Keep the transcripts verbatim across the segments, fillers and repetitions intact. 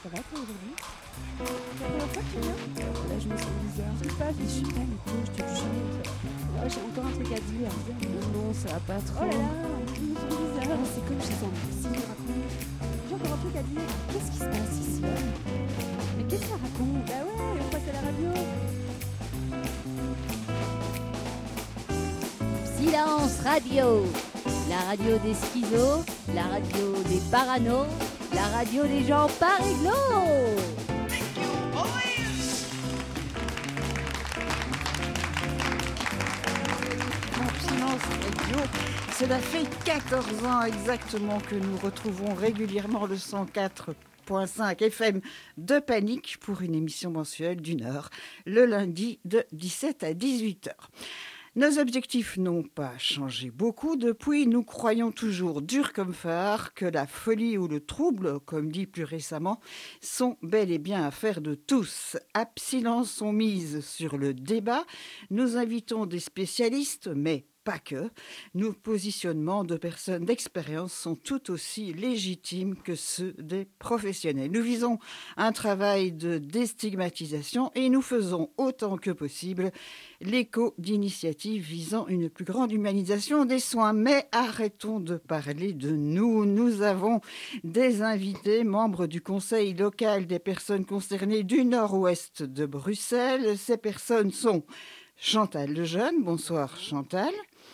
Ça va toi aujourd'hui? C'est la première fois que tu viens? Là je me sens bizarre. Je sais pas, je suis pas Nico, je te dis jamais ça. Ah, j'ai encore un truc à dire. Non, non, ça va pas trop. Oh là là, je me sens bizarre. Ah, c'est comme chez un psy, raconte. J'ai encore un truc à dire. Qu'est-ce qui se passe ici? Mais qu'est-ce que ça raconte? Bah ouais, on passe à la radio. Silence Radio, la radio des schizos, la radio des paranos, la radio des gens pas réglos. Silence Radio, cela fait quatorze ans exactement que nous retrouvons régulièrement le cent quatre point cinq F M de Panique pour une émission mensuelle d'une heure, le lundi de dix-sept à dix-huit heures. Nos objectifs n'ont pas changé beaucoup depuis. Nous croyons toujours, dur comme fer, que la folie ou le trouble, comme dit plus récemment, sont bel et bien affaire de tous. Abstinence sont mises sur le débat. Nous invitons des spécialistes, mais pas que. Nos positionnements de personnes d'expérience sont tout aussi légitimes que ceux des professionnels. Nous visons un travail de déstigmatisation et nous faisons autant que possible l'écho d'initiatives visant une plus grande humanisation des soins. Mais arrêtons de parler de nous. Nous avons des invités, membres du Conseil local des personnes concernées du nord-ouest de Bruxelles. Ces personnes sont Chantal Lejeune. Bonsoir Chantal.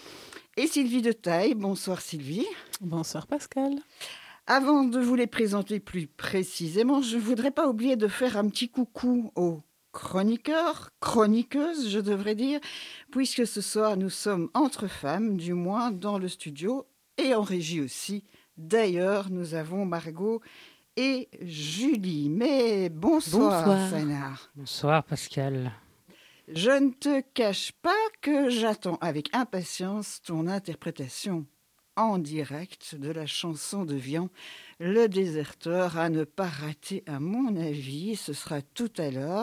Et Sylvie de Taille. Bonsoir Sylvie. Bonsoir Pascal. Avant de vous les présenter plus précisément, je ne voudrais pas oublier de faire un petit coucou aux chroniqueurs, chroniqueuses, je devrais dire, puisque ce soir nous sommes entre femmes, du moins dans le studio et en régie aussi. D'ailleurs, nous avons Margot et Julie. Mais bonsoir, bonsoir. Sainard. Bonsoir Pascal. Je ne te cache pas que j'attends avec impatience ton interprétation en direct de la chanson de Vian, Le Déserteur, à ne pas rater à mon avis. Ce sera tout à l'heure.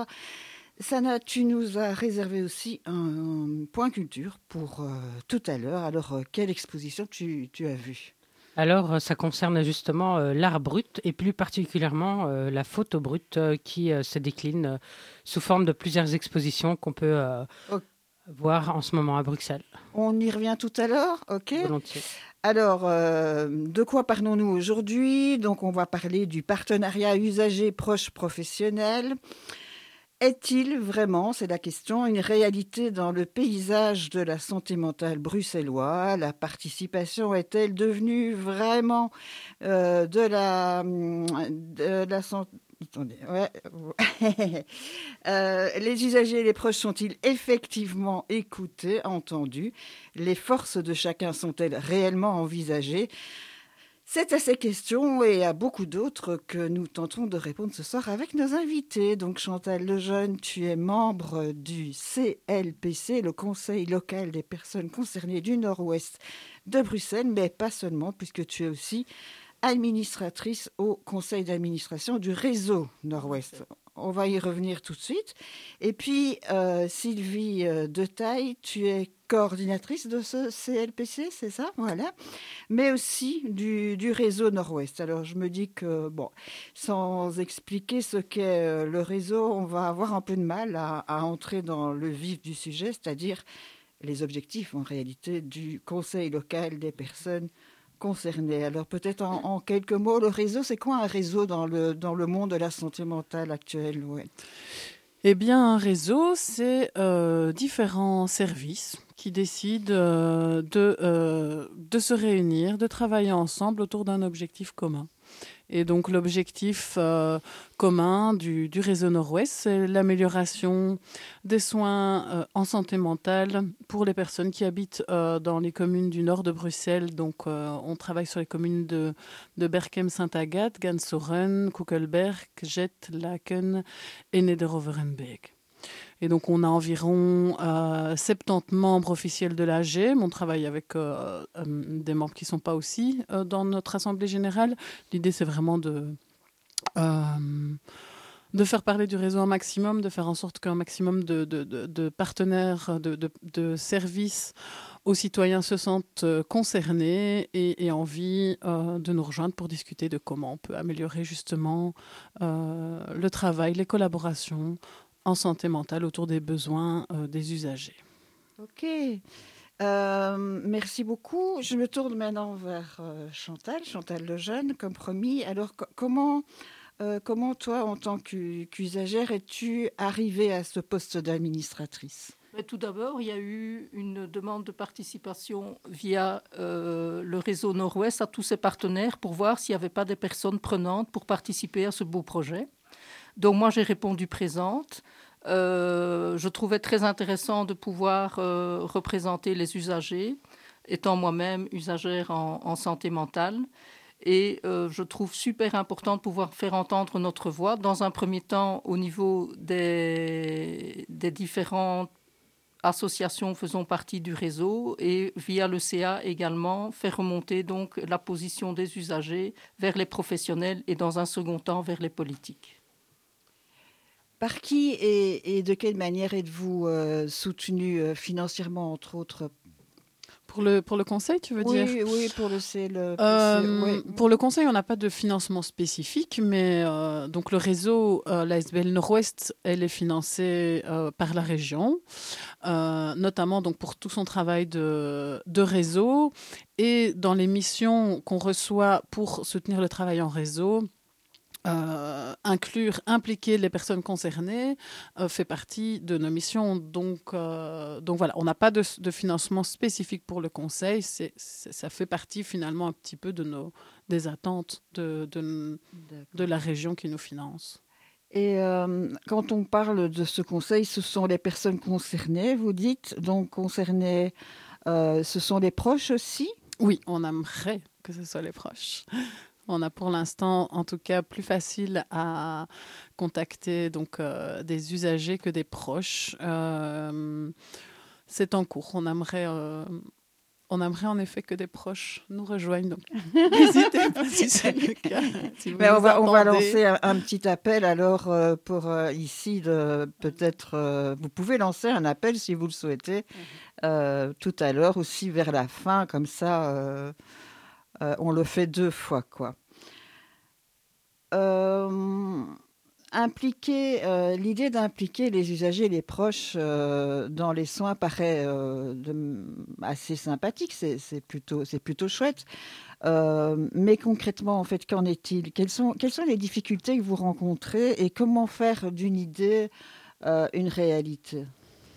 Sana, tu nous as réservé aussi un point culture pour euh, tout à l'heure. Alors, euh, quelle exposition tu, tu as vue ? Alors, ça concerne justement euh, l'art brut et plus particulièrement euh, la photo brute euh, qui euh, se décline euh, sous forme de plusieurs expositions qu'on peut euh, okay. voir en ce moment à Bruxelles. On y revient tout à l'heure, ok ? Volontiers. Alors, euh, de quoi parlons-nous aujourd'hui ? Donc, on va parler du partenariat usager proche professionnel. Est-il vraiment, c'est la question, une réalité dans le paysage de la santé mentale bruxellois ? La participation est-elle devenue vraiment euh, de la, de la santé ? Attendez, ouais. euh, les usagers et les proches sont-ils effectivement écoutés, entendus ? Les forces de chacun sont-elles réellement envisagées ? C'est à ces questions et à beaucoup d'autres que nous tenterons de répondre ce soir avec nos invités. Donc Chantal Lejeune, tu es membre du C L P C, le Conseil local des personnes concernées du Nord-Ouest de Bruxelles, mais pas seulement, puisque tu es aussi administratrice au conseil d'administration du réseau Nord-Ouest. On va y revenir tout de suite. Et puis, euh, Sylvie de Taille, tu es coordinatrice de ce C L P C, c'est ça ? Voilà. Mais aussi du, du réseau Nord-Ouest. Alors, je me dis que, bon, sans expliquer ce qu'est le réseau, on va avoir un peu de mal à, à entrer dans le vif du sujet, c'est-à-dire les objectifs, en réalité, du conseil local des personnes concernés. Alors peut-être en, en quelques mots, le réseau, c'est quoi un réseau dans le, dans le monde de la santé mentale actuelle ? Ouais. Eh bien, un réseau, c'est euh, différents services qui décident euh, de, euh, de se réunir, de travailler ensemble autour d'un objectif commun. Et donc l'objectif euh, commun du, du réseau Nord-Ouest, c'est l'amélioration des soins euh, en santé mentale pour les personnes qui habitent euh, dans les communes du nord de Bruxelles. Donc euh, on travaille sur les communes de, de Berchem, Saint-Agathe, Gansoren, Kuckelberg, Jet, Laken et Nederoverenbeek. Et donc, on a environ euh, soixante-dix membres officiels de l'A G. On travaille avec euh, euh, des membres qui ne sont pas aussi euh, dans notre Assemblée générale. L'idée, c'est vraiment de, euh, de faire parler du réseau un maximum, de faire en sorte qu'un maximum de, de, de, de partenaires, de, de, de services aux citoyens se sentent concernés et, et envie euh, de nous rejoindre pour discuter de comment on peut améliorer justement euh, le travail, les collaborations en santé mentale autour des besoins euh, des usagers. Ok. Euh, merci beaucoup. Je me tourne maintenant vers euh, Chantal, Chantal Lejeune, comme promis. Alors, co- comment, euh, comment toi, en tant qu'u- qu'usagère, es-tu arrivée à ce poste d'administratrice ? Mais tout d'abord, il y a eu une demande de participation via euh, le réseau Nord-Ouest à tous ses partenaires pour voir s'il n'y avait pas des personnes prenantes pour participer à ce beau projet. Donc moi, j'ai répondu présente. Euh, je trouvais très intéressant de pouvoir euh, représenter les usagers, étant moi-même usagère en, en santé mentale. Et euh, je trouve super important de pouvoir faire entendre notre voix, dans un premier temps au niveau des, des différentes associations faisant partie du réseau et via le C A également, faire remonter donc la position des usagers vers les professionnels et dans un second temps vers les politiques. Par qui et, et de quelle manière êtes-vous euh, soutenu euh, financièrement, entre autres ? Pour le, pour le conseil, tu veux oui, dire ? Oui, pour le, c'est le, Euh, c'est, ouais. Pour le conseil, on n'a pas de financement spécifique, mais euh, donc le réseau, euh, l'A S B L Nord-Ouest, elle est financée euh, par la région, euh, notamment donc pour tout son travail de, de réseau et dans les missions qu'on reçoit pour soutenir le travail en réseau. Euh, inclure, impliquer les personnes concernées euh, fait partie de nos missions. Donc, euh, donc voilà, on n'a pas de, de financement spécifique pour le conseil. C'est, c'est, ça fait partie finalement un petit peu de nos, des attentes de, de, de la région qui nous finance. Et euh, quand on parle de ce conseil, ce sont les personnes concernées, vous dites, donc concernées, euh, ce sont les proches aussi ? Oui, on aimerait que ce soit les proches. On a pour l'instant, en tout cas, plus facile à contacter donc, euh, des usagers que des proches. Euh, c'est en cours. On aimerait, euh, on aimerait en effet que des proches nous rejoignent. Donc, n'hésitez pas si c'est le cas. Si vous Mais on, va, on va entendez. lancer un, un petit appel alors euh, pour euh, ici, de, peut-être, euh, vous pouvez lancer un appel si vous le souhaitez, euh, tout à l'heure aussi vers la fin, comme ça... Euh, Euh, on le fait deux fois, quoi. Euh, impliquer, euh, l'idée d'impliquer les usagers, les proches euh, dans les soins paraît euh, de, assez sympathique. C'est, c'est plutôt, c'est plutôt chouette. Euh, mais concrètement, en fait, qu'en est-il ? Quelles sont, quelles sont les difficultés que vous rencontrez et comment faire d'une idée euh, une réalité ?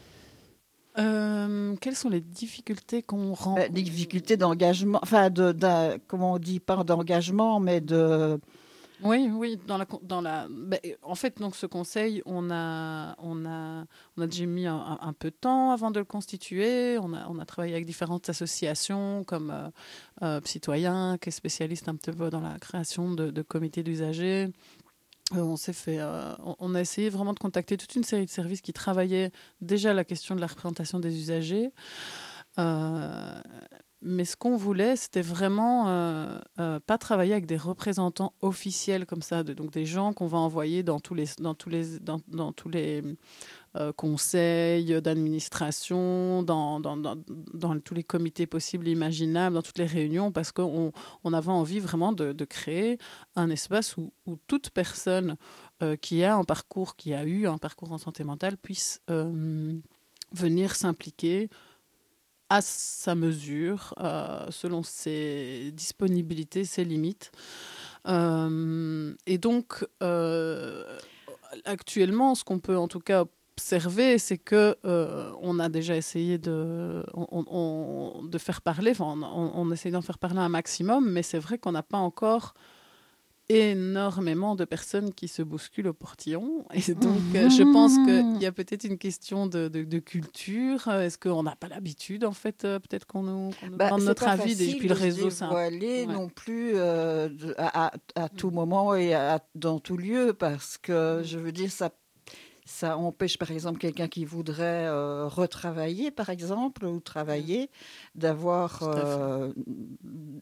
Euh, quelles sont les difficultés qu'on rencontre ? euh, Des difficultés d'engagement, enfin, de, de, comment on dit, pas d'engagement, mais de... Oui, oui, dans la, dans la, ben, en fait, donc ce conseil, on a, on a, on a déjà mis un, un peu de temps avant de le constituer. On a, on a travaillé avec différentes associations comme euh, euh, Citoyen, qui est spécialiste un petit peu dans la création de, de comités d'usagers. Euh, on s'est fait, euh, on, on a essayé vraiment de contacter toute une série de services qui travaillaient déjà la question de la représentation des usagers. Euh, Mais ce qu'on voulait, c'était vraiment euh, euh, pas travailler avec des représentants officiels comme ça, de, donc des gens qu'on va envoyer dans tous les, dans tous les, dans, dans tous les euh, conseils d'administration, dans, dans, dans, dans tous les comités possibles et imaginables, dans toutes les réunions, parce qu'on on avait envie vraiment de, de créer un espace où, où toute personne euh, qui a un parcours, qui a eu un parcours en santé mentale, puisse euh, venir s'impliquer à sa mesure, euh, selon ses disponibilités, ses limites. Euh, et donc, euh, actuellement, ce qu'on peut en tout cas observer, c'est que euh, on a déjà essayé de, on, on, de faire parler, enfin, on, on essaie d'en faire parler un maximum, mais c'est vrai qu'on n'a pas encore énormément de personnes qui se bousculent au portillon. Et donc, euh, je pense qu'il y a peut-être une question de, de, de culture. Est-ce qu'on n'a pas l'habitude, en fait, euh, peut-être qu'on nous, qu'on nous bah, demande notre avis, et puis le réseau, c'est dévoiler ouais. non plus euh, de, à, à, à tout moment et à, dans tout lieu, parce que, je veux dire, ça Ça empêche, par exemple, quelqu'un qui voudrait euh, retravailler, par exemple, ou travailler, d'avoir euh,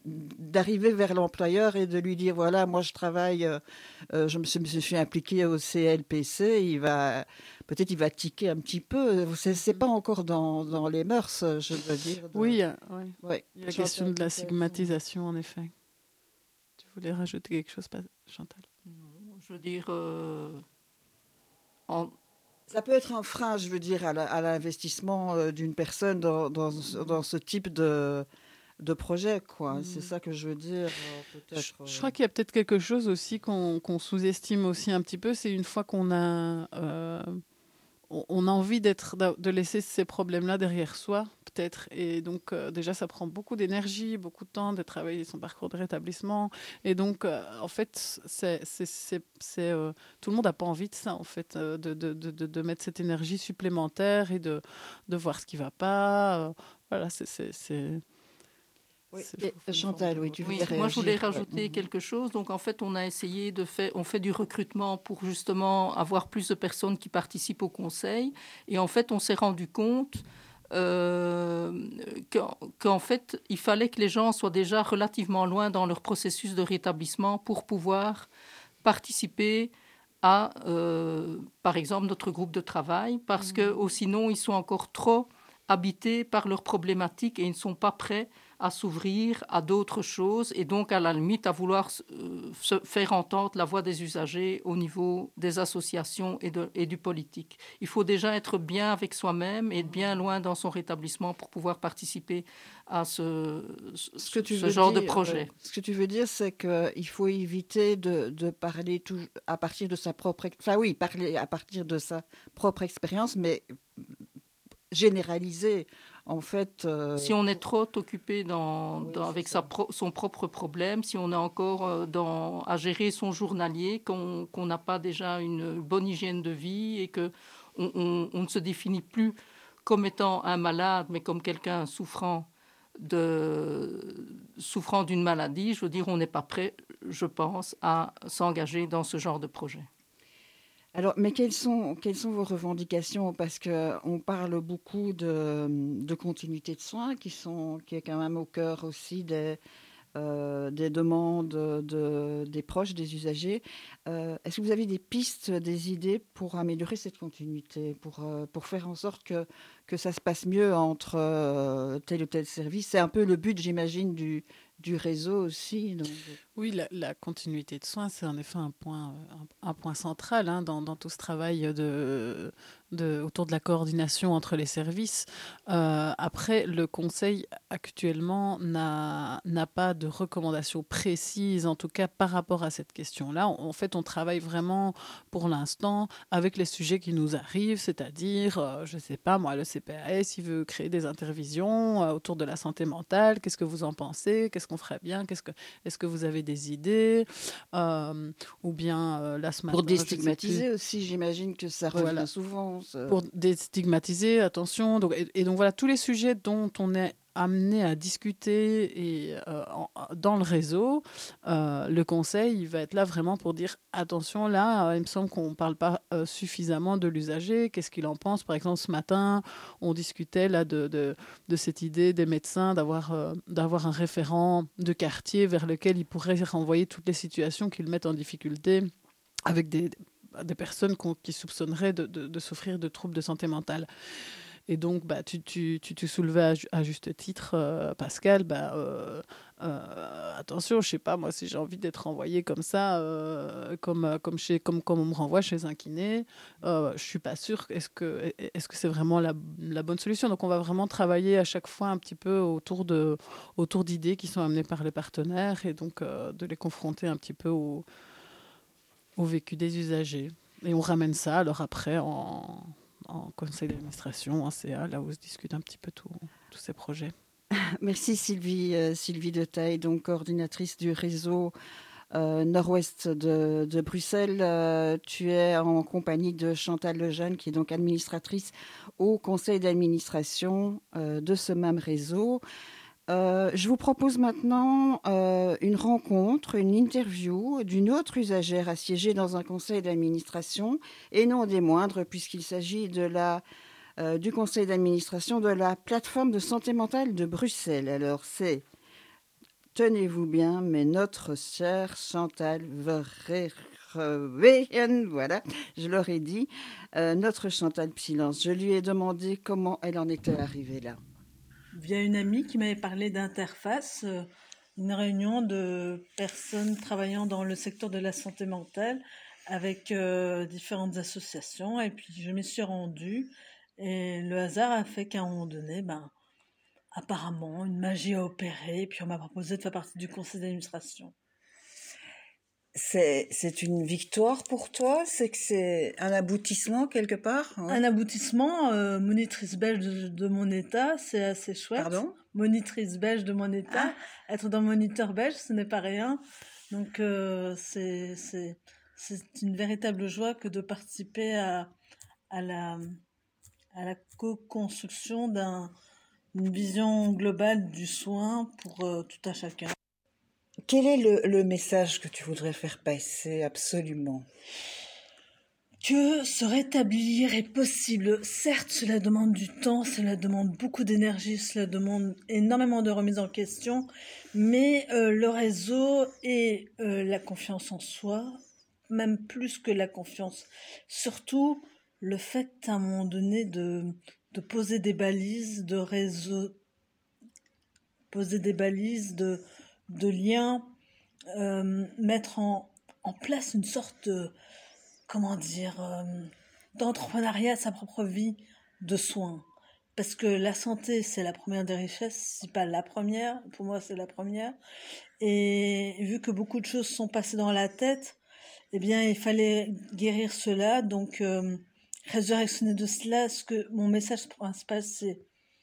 d'arriver vers l'employeur et de lui dire voilà, moi je travaille, euh, euh, je me suis, me suis impliqué au C L P C, il va peut-être il va tiquer un petit peu. C'est, c'est pas encore dans, dans les mœurs, je veux dire. De... Oui, euh, oui. Ouais. Il y a la question de la stigmatisation, en effet. Tu voulais rajouter quelque chose, Chantal? Non, je veux dire, euh, en... ça peut être un frein, je veux dire, à, la, à l'investissement euh, d'une personne dans, dans, dans ce type de, de projet, quoi. Mmh. C'est ça que je veux dire. Euh, peut-être, je, je crois qu'il y a peut-être quelque chose aussi qu'on, qu'on sous-estime aussi un petit peu, c'est une fois qu'on a... Euh, on a envie d'être, de laisser ces problèmes-là derrière soi, peut-être. Et donc, euh, déjà, ça prend beaucoup d'énergie, beaucoup de temps de travailler son parcours de rétablissement. Et donc, euh, en fait, c'est, c'est, c'est, c'est, euh, tout le monde n'a pas envie de ça, en fait, euh, de, de, de, de mettre cette énergie supplémentaire et de, de voir ce qui ne va pas. Euh, voilà, c'est... c'est, c'est... Oui. Et, Chantal, oui, tu voulais oui, réagir. Moi, je voulais rajouter ouais. quelque chose. Donc, en fait, on a essayé de faire, on fait du recrutement pour justement avoir plus de personnes qui participent au conseil. Et en fait, on s'est rendu compte euh, qu'en, qu'en fait, il fallait que les gens soient déjà relativement loin dans leur processus de rétablissement pour pouvoir participer à, euh, par exemple, notre groupe de travail, parce mmh. que ou sinon, ils sont encore trop habités par leurs problématiques et ils ne sont pas prêts à s'ouvrir à d'autres choses et donc à la limite à vouloir euh, se faire entendre la voix des usagers au niveau des associations et, de, et du politique. Il faut déjà être bien avec soi-même et être bien loin dans son rétablissement pour pouvoir participer à ce, ce, que tu ce genre dire, de projet. Euh, ce que tu veux dire, c'est qu'il faut éviter de, de parler tout, à partir de sa propre... Enfin oui, parler à partir de sa propre expérience, mais généraliser. En fait, euh... si on est trop occupé dans, oui, dans, avec sa pro, son propre problème, si on est encore dans, à gérer son journalier, qu'on qu'on n'a pas déjà une bonne hygiène de vie et qu'on on, on ne se définit plus comme étant un malade, mais comme quelqu'un souffrant, de, souffrant d'une maladie, je veux dire, on n'est pas prêt, je pense, à s'engager dans ce genre de projet. Alors, mais quelles sont, quelles sont vos revendications? Parce qu'on parle beaucoup de, de continuité de soins, qui, sont, qui est quand même au cœur aussi des, euh, des demandes de, des proches, des usagers. Euh, est-ce que vous avez des pistes, des idées pour améliorer cette continuité, pour, euh, pour faire en sorte que, que ça se passe mieux entre euh, tel ou tel service? C'est un peu le but, j'imagine, du, du réseau aussi. Donc... Oui, la, la continuité de soins, c'est en effet un point, un, un point central hein, dans, dans tout ce travail de, de, autour de la coordination entre les services. Euh, après, le Conseil actuellement n'a, n'a pas de recommandations précises, en tout cas par rapport à cette question-là. En, en fait, on travaille vraiment pour l'instant avec les sujets qui nous arrivent, c'est-à-dire, euh, je ne sais pas, moi, le C P A S, il veut créer des intervisions euh, autour de la santé mentale. Qu'est-ce que vous en pensez? Qu'est-ce qu'on ferait bien? Qu'est-ce que, est-ce que vous avez des idées euh, ou bien euh, là ce matin, pour déstigmatiser aussi, j'imagine que ça revient voilà. souvent. Ça... Pour déstigmatiser, attention. Donc, et, et donc voilà tous les sujets dont on est amené à discuter et, euh, en, dans le réseau, euh, le conseil il va être là vraiment pour dire attention là, euh, il me semble qu'on ne parle pas euh, suffisamment de l'usager, qu'est-ce qu'il en pense. Par exemple ce matin on discutait là, de, de, de cette idée des médecins d'avoir, euh, d'avoir un référent de quartier vers lequel ils pourraient renvoyer toutes les situations qu'ils mettent en difficulté avec des, des personnes qui soupçonneraient de, de, de souffrir de troubles de santé mentale. Et donc, bah, tu, tu, tu, tu soulevais à, à juste titre, euh, Pascal, bah, euh, euh, attention, je sais pas, moi, si j'ai envie d'être renvoyée comme ça, euh, comme, comme, chez, comme, comme on me renvoie chez un kiné, euh, je suis pas sûre, est-ce que, est-ce que c'est vraiment la, la bonne solution? Donc, on va vraiment travailler à chaque fois un petit peu autour, de, autour d'idées qui sont amenées par les partenaires et donc euh, de les confronter un petit peu au, au vécu des usagers. Et on ramène ça, alors après, en... en conseil d'administration, en C A, là où se discute un petit peu tout, tous ces projets. Merci Sylvie, euh, Sylvie de Taille, donc coordinatrice du réseau euh, nord-ouest de, de Bruxelles. Euh, tu es en compagnie de Chantal Lejeune, qui est donc administratrice au conseil d'administration euh, de ce même réseau. Euh, je vous propose maintenant euh, une rencontre, une interview d'une autre usagère assiégée dans un conseil d'administration, et non des moindres, puisqu'il s'agit de la, euh, du conseil d'administration de la plateforme de santé mentale de Bruxelles. Alors, c'est tenez-vous bien, mais notre chère Chantal Verheyen, voilà, je l'aurais dit, euh, notre Chantal Psylance. Je lui ai demandé comment elle en était arrivée là. Via une amie qui m'avait parlé d'interface, euh, une réunion de personnes travaillant dans le secteur de la santé mentale avec euh, différentes associations, et puis je m'y suis rendue, et le hasard a fait qu'à un moment donné, ben, apparemment, une magie a opéré, et puis on m'a proposé de faire partie du conseil d'administration. C'est, c'est une victoire pour toi? C'est que c'est un aboutissement quelque part? Ouais. Un aboutissement, euh, monitrice belge de, de mon état, c'est assez chouette. Pardon? Monitrice belge de mon état. Ah. Être dans moniteur belge, ce n'est pas rien. Donc euh, c'est, c'est, c'est une véritable joie que de participer à, à la, à la co-construction d'un, d'une vision globale du soin pour euh, tout un chacun. Quel est le, le message que tu voudrais faire passer absolument? Que se rétablir est possible. Certes, cela demande du temps, cela demande beaucoup d'énergie, cela demande énormément de remise en question, mais euh, le réseau et euh, la confiance en soi, même plus que la confiance, surtout le fait à un moment donné de, de poser des balises de réseau, poser des balises de, de liens, euh, mettre en, en place une sorte de, comment dire, euh, d'entrepreneuriat de sa propre vie, de soins. Parce que la santé, c'est la première des richesses, si pas la première, pour moi c'est la première. Et vu que beaucoup de choses sont passées dans la tête, eh bien il fallait guérir cela, donc euh, résurrectionner de cela. Ce que mon message principal, c'est,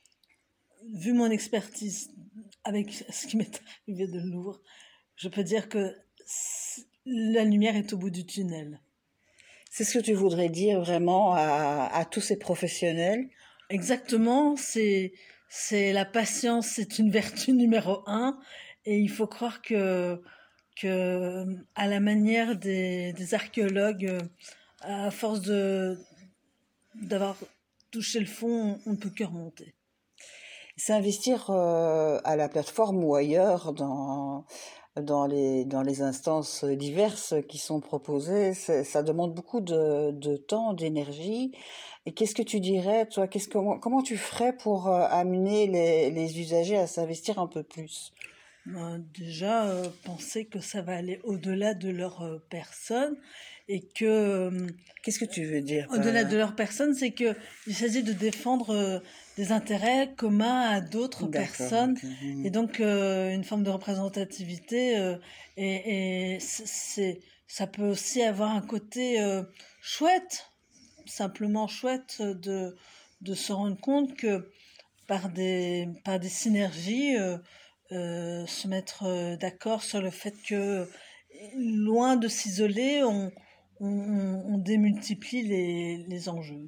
vu mon expertise avec ce qui m'est arrivé de lourd, je peux dire que la lumière est au bout du tunnel. C'est ce que tu voudrais dire vraiment à, à tous ces professionnels? Exactement, c'est, c'est la patience, c'est une vertu numéro un, et il faut croire que, que à la manière des, des archéologues, à force de, d'avoir touché le fond, on ne peut que remonter. C'est investir euh, à la plateforme ou ailleurs dans... Dans les, dans les instances diverses qui sont proposées, ça demande beaucoup de, de temps, d'énergie. Et qu'est-ce que tu dirais, toi, qu'est-ce, comment, comment tu ferais pour euh, amener les, les usagers à s'investir un peu plus? Ben, déjà, euh, penser que ça va aller au-delà de leur euh, personne et que... Euh, qu'est-ce que tu veux dire? Au-delà de leur personne, c'est qu'il s'agit de défendre... Euh, des intérêts communs à d'autres D'accord, personnes okay. Et donc euh, une forme de représentativité euh, et, et c'est, ça peut aussi avoir un côté euh, chouette, simplement chouette de, de se rendre compte que par des, par des synergies euh, euh, se mettre d'accord sur le fait que loin de s'isoler, on, on, on démultiplie les, les enjeux.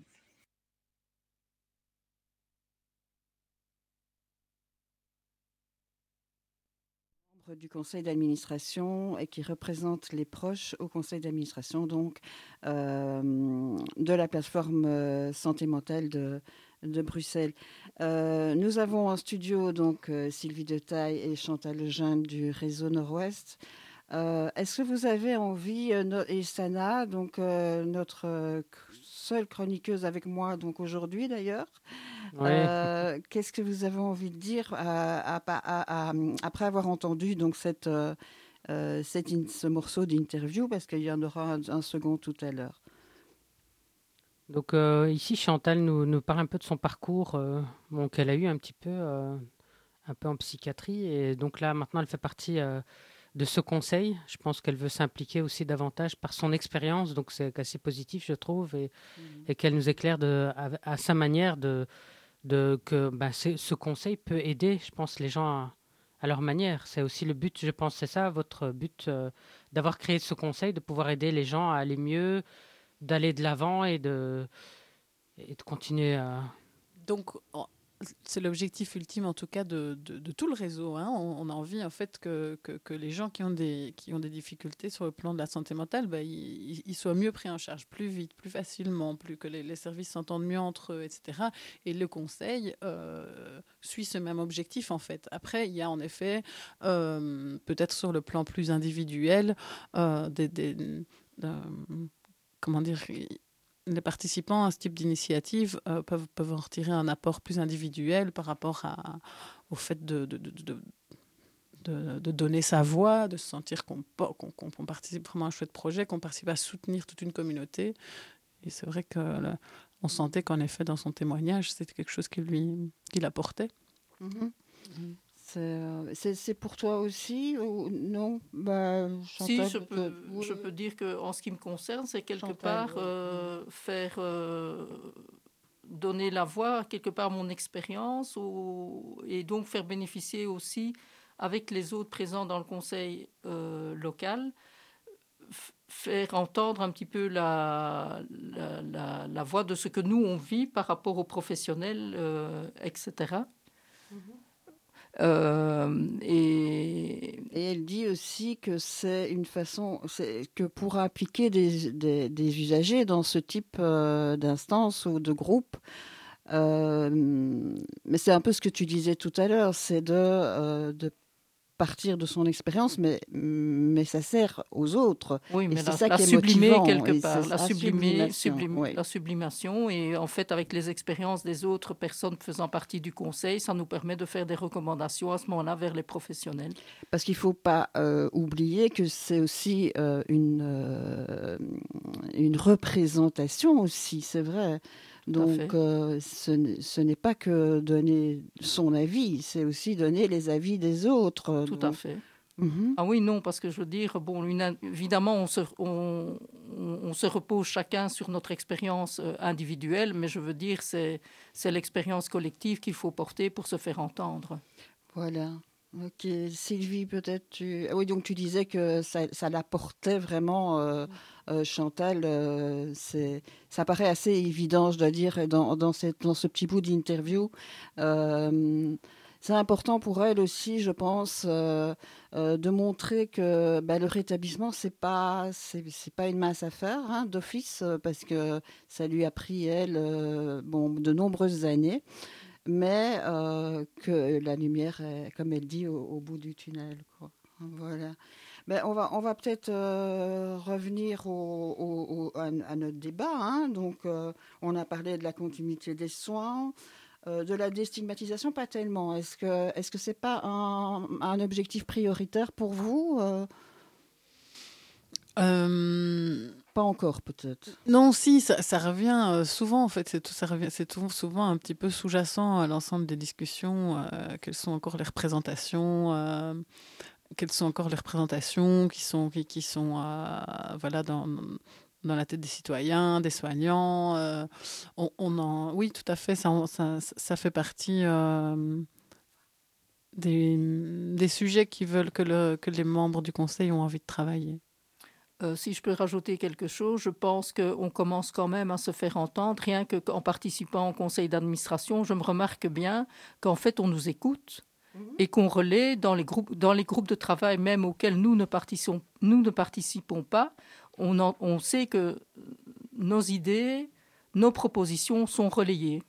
Du conseil d'administration et qui représente les proches au conseil d'administration donc euh, de la plateforme euh, santé mentale de, de Bruxelles. Euh, nous avons en studio donc euh, Sylvie Detaille et Chantal Lejeune du réseau Nord-Ouest. Euh, est-ce que vous avez envie, euh, no- et Sana, donc euh, notre euh, seule chroniqueuse avec moi donc aujourd'hui d'ailleurs, Oui. euh, qu'est-ce que vous avez envie de dire à, à, à, à, après avoir entendu donc cette, euh, cette in, ce morceau d'interview, parce qu'il y en aura un, un second tout à l'heure. Donc euh, ici Chantal nous, nous parle un peu de son parcours euh, bon, qu'elle a eu un petit peu euh, un peu en psychiatrie, et donc là maintenant elle fait partie euh, de ce conseil. Je pense qu'elle veut s'impliquer aussi davantage par son expérience, donc c'est assez positif je trouve, et, mmh. et qu'elle nous éclaire de, à, à sa manière de, de que ben, ce conseil peut aider, je pense, les gens à, à leur manière. C'est aussi le but, je pense, c'est ça votre but euh, d'avoir créé ce conseil, de pouvoir aider les gens à aller mieux, d'aller de l'avant et de, et de continuer à... Donc, c'est l'objectif ultime, en tout cas, de, de, de tout le réseau. Hein. On, on a envie, en fait, que, que, que les gens qui ont, des, qui ont des difficultés sur le plan de la santé mentale, bah, ils, ils soient mieux pris en charge plus vite, plus facilement, plus que les, les services s'entendent mieux entre eux, et cetera. Et le conseil euh, suit ce même objectif, en fait. Après, il y a en effet, euh, peut-être sur le plan plus individuel, euh, des... des euh, comment dire... les participants à ce type d'initiative euh, peuvent, peuvent en retirer un apport plus individuel par rapport à, au fait de, de, de, de, de, de donner sa voix, de se sentir qu'on, qu'on, qu'on participe vraiment à un chouette projet, qu'on participe à soutenir toute une communauté. Et c'est vrai qu'on sentait qu'en effet, dans son témoignage, c'était quelque chose qui lui qui l'apportait. Mm-hmm. Mm-hmm. C'est, c'est, c'est pour toi aussi ou non? Bah, Chantal, si, je peux, oui. je peux dire qu'en ce qui me concerne, c'est quelque Chantal, part oui. euh, faire euh, donner la voix, quelque part mon expérience, ou, et donc faire bénéficier aussi, avec les autres présents dans le conseil euh, local, f- faire entendre un petit peu la, la, la, la voix de ce que nous, on vit par rapport aux professionnels, euh, et cetera. Mm-hmm. Euh, et... et elle dit aussi que c'est une façon, c'est que pour impliquer des, des, des usagers dans ce type euh, d'instance ou de groupe, euh, mais c'est un peu ce que tu disais tout à l'heure, c'est de, euh, de partir de son expérience, mais, mais ça sert aux autres. Oui, mais et la, c'est ça la qui est sublimer motivant, quelque part, la, la sublimer, sublimation, sublim, oui. la sublimation. Et en fait, avec les expériences des autres personnes faisant partie du conseil, ça nous permet de faire des recommandations à ce moment-là vers les professionnels. Parce qu'il ne faut pas euh, oublier que c'est aussi euh, une, euh, une représentation aussi, c'est vrai. Donc, euh, ce, ce n'est pas que donner son avis, c'est aussi donner les avis des autres. Tout donc. à fait. Mm-hmm. Ah oui, non, parce que je veux dire, bon, une, évidemment, on se, on, on se repose chacun sur notre expérience euh, individuelle, mais je veux dire, c'est, c'est l'expérience collective qu'il faut porter pour se faire entendre. Voilà. Ok, Sylvie, peut-être tu... Ah oui, donc tu disais que ça, ça l'apportait vraiment, euh, euh, Chantal, euh, c'est... ça paraît assez évident, je dois dire, dans, dans, cette, dans ce petit bout d'interview. Euh, c'est important pour elle aussi, je pense, euh, euh, de montrer que bah, le rétablissement, c'est pas, c'est, c'est pas une mince affaire, hein, d'office, parce que ça lui a pris, elle, euh, bon, de nombreuses années. Mais euh, que la lumière est, comme elle dit, au, au bout du tunnel, quoi. Voilà. Ben, on va, on va peut-être euh, revenir au, au, au, à, à notre débat. Hein. Donc, euh, on a parlé de la continuité des soins, euh, de la déstigmatisation, pas tellement. Est-ce que, est-ce que c'est pas un, un objectif prioritaire pour vous euh... Euh... Pas encore, peut-être. Non, si, ça, ça revient souvent, en fait. C'est, tout, ça revient, c'est tout, souvent un petit peu sous-jacent à l'ensemble des discussions. Euh, quelles sont encore les représentations euh, Quelles sont encore les représentations qui sont, qui, qui sont euh, voilà, dans, dans la tête des citoyens, des soignants euh, on, on en, Oui, tout à fait, ça, ça, ça fait partie euh, des, des sujets qui veulent que, le, que les membres du Conseil ont envie de travailler. Euh, si je peux rajouter quelque chose, je pense qu'on commence quand même à se faire entendre. Rien qu'en participant au conseil d'administration, je me remarque bien qu'en fait, on nous écoute mmh. et qu'on relaie dans les, groupes, dans les groupes de travail même auxquels nous ne participons, nous ne participons pas. On, en, on sait que nos idées, nos propositions sont relayées.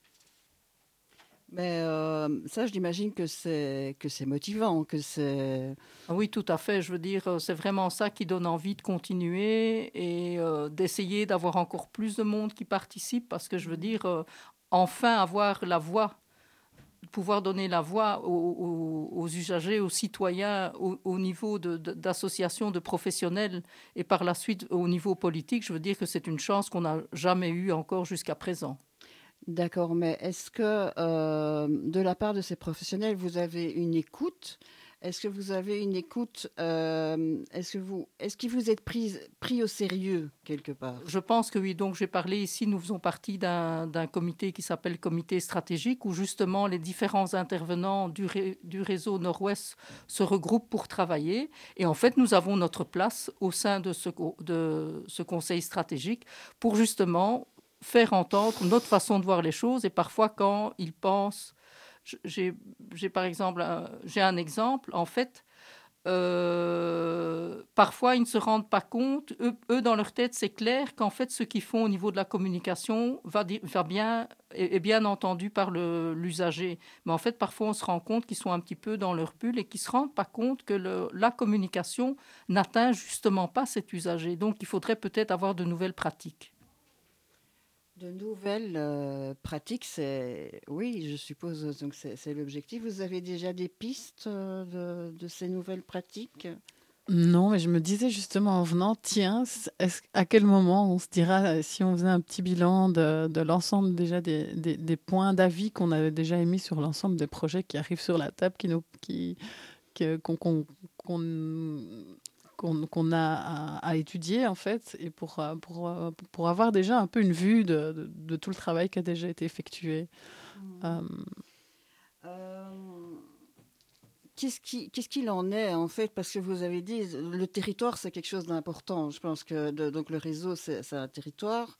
Mais euh, ça, j'imagine que c'est, que c'est motivant, que c'est... Ah oui, tout à fait. Je veux dire, c'est vraiment ça qui donne envie de continuer et euh, d'essayer d'avoir encore plus de monde qui participe parce que je veux dire, euh, enfin avoir la voix, pouvoir donner la voix aux, aux, aux usagers, aux citoyens, au, au niveau de, de, d'associations de professionnels et par la suite au niveau politique, je veux dire que c'est une chance qu'on n'a jamais eue encore jusqu'à présent. D'accord, mais est-ce que euh, de la part de ces professionnels, vous avez une écoute ? Est-ce que vous avez une écoute euh, Est-ce que vous, est-ce que vous êtes pris, pris au sérieux quelque part ? Je pense que oui. Donc j'ai parlé ici, nous faisons partie d'un, d'un comité qui s'appelle comité stratégique où justement les différents intervenants du, ré, du réseau Nord-Ouest se regroupent pour travailler. Et en fait, nous avons notre place au sein de ce, de ce conseil stratégique pour justement faire entendre notre façon de voir les choses. Et parfois, quand ils pensent... J'ai, j'ai par exemple un, j'ai un exemple, en fait, euh, parfois ils ne se rendent pas compte, eux, eux dans leur tête c'est clair qu'en fait ce qu'ils font au niveau de la communication va, va bien, est, est bien entendu par le, l'usager, mais en fait parfois on se rend compte qu'ils sont un petit peu dans leur bulle et qu'ils ne se rendent pas compte que le, la communication n'atteint justement pas cet usager, donc il faudrait peut-être avoir de nouvelles pratiques. De nouvelles euh, pratiques, c'est oui, je suppose. Donc c'est, c'est l'objectif. Vous avez déjà des pistes euh, de, de ces nouvelles pratiques ? Non, mais je me disais justement en venant, tiens, est-ce, à quel moment on se dira, si on faisait un petit bilan de, de l'ensemble déjà des, des, des points d'avis qu'on avait déjà émis sur l'ensemble des projets qui arrivent sur la table, qui nous, qui, qui, qu'on, qu'on, qu'on Qu'on, qu'on a à, à étudier en fait, et pour, pour, pour avoir déjà un peu une vue de, de, de tout le travail qui a déjà été effectué. Mmh. Euh... Euh, qu'est-ce, qui, qu'est-ce qu'il en est en fait ? Parce que vous avez dit, le territoire c'est quelque chose d'important. Je pense que de, donc le réseau c'est, c'est un territoire.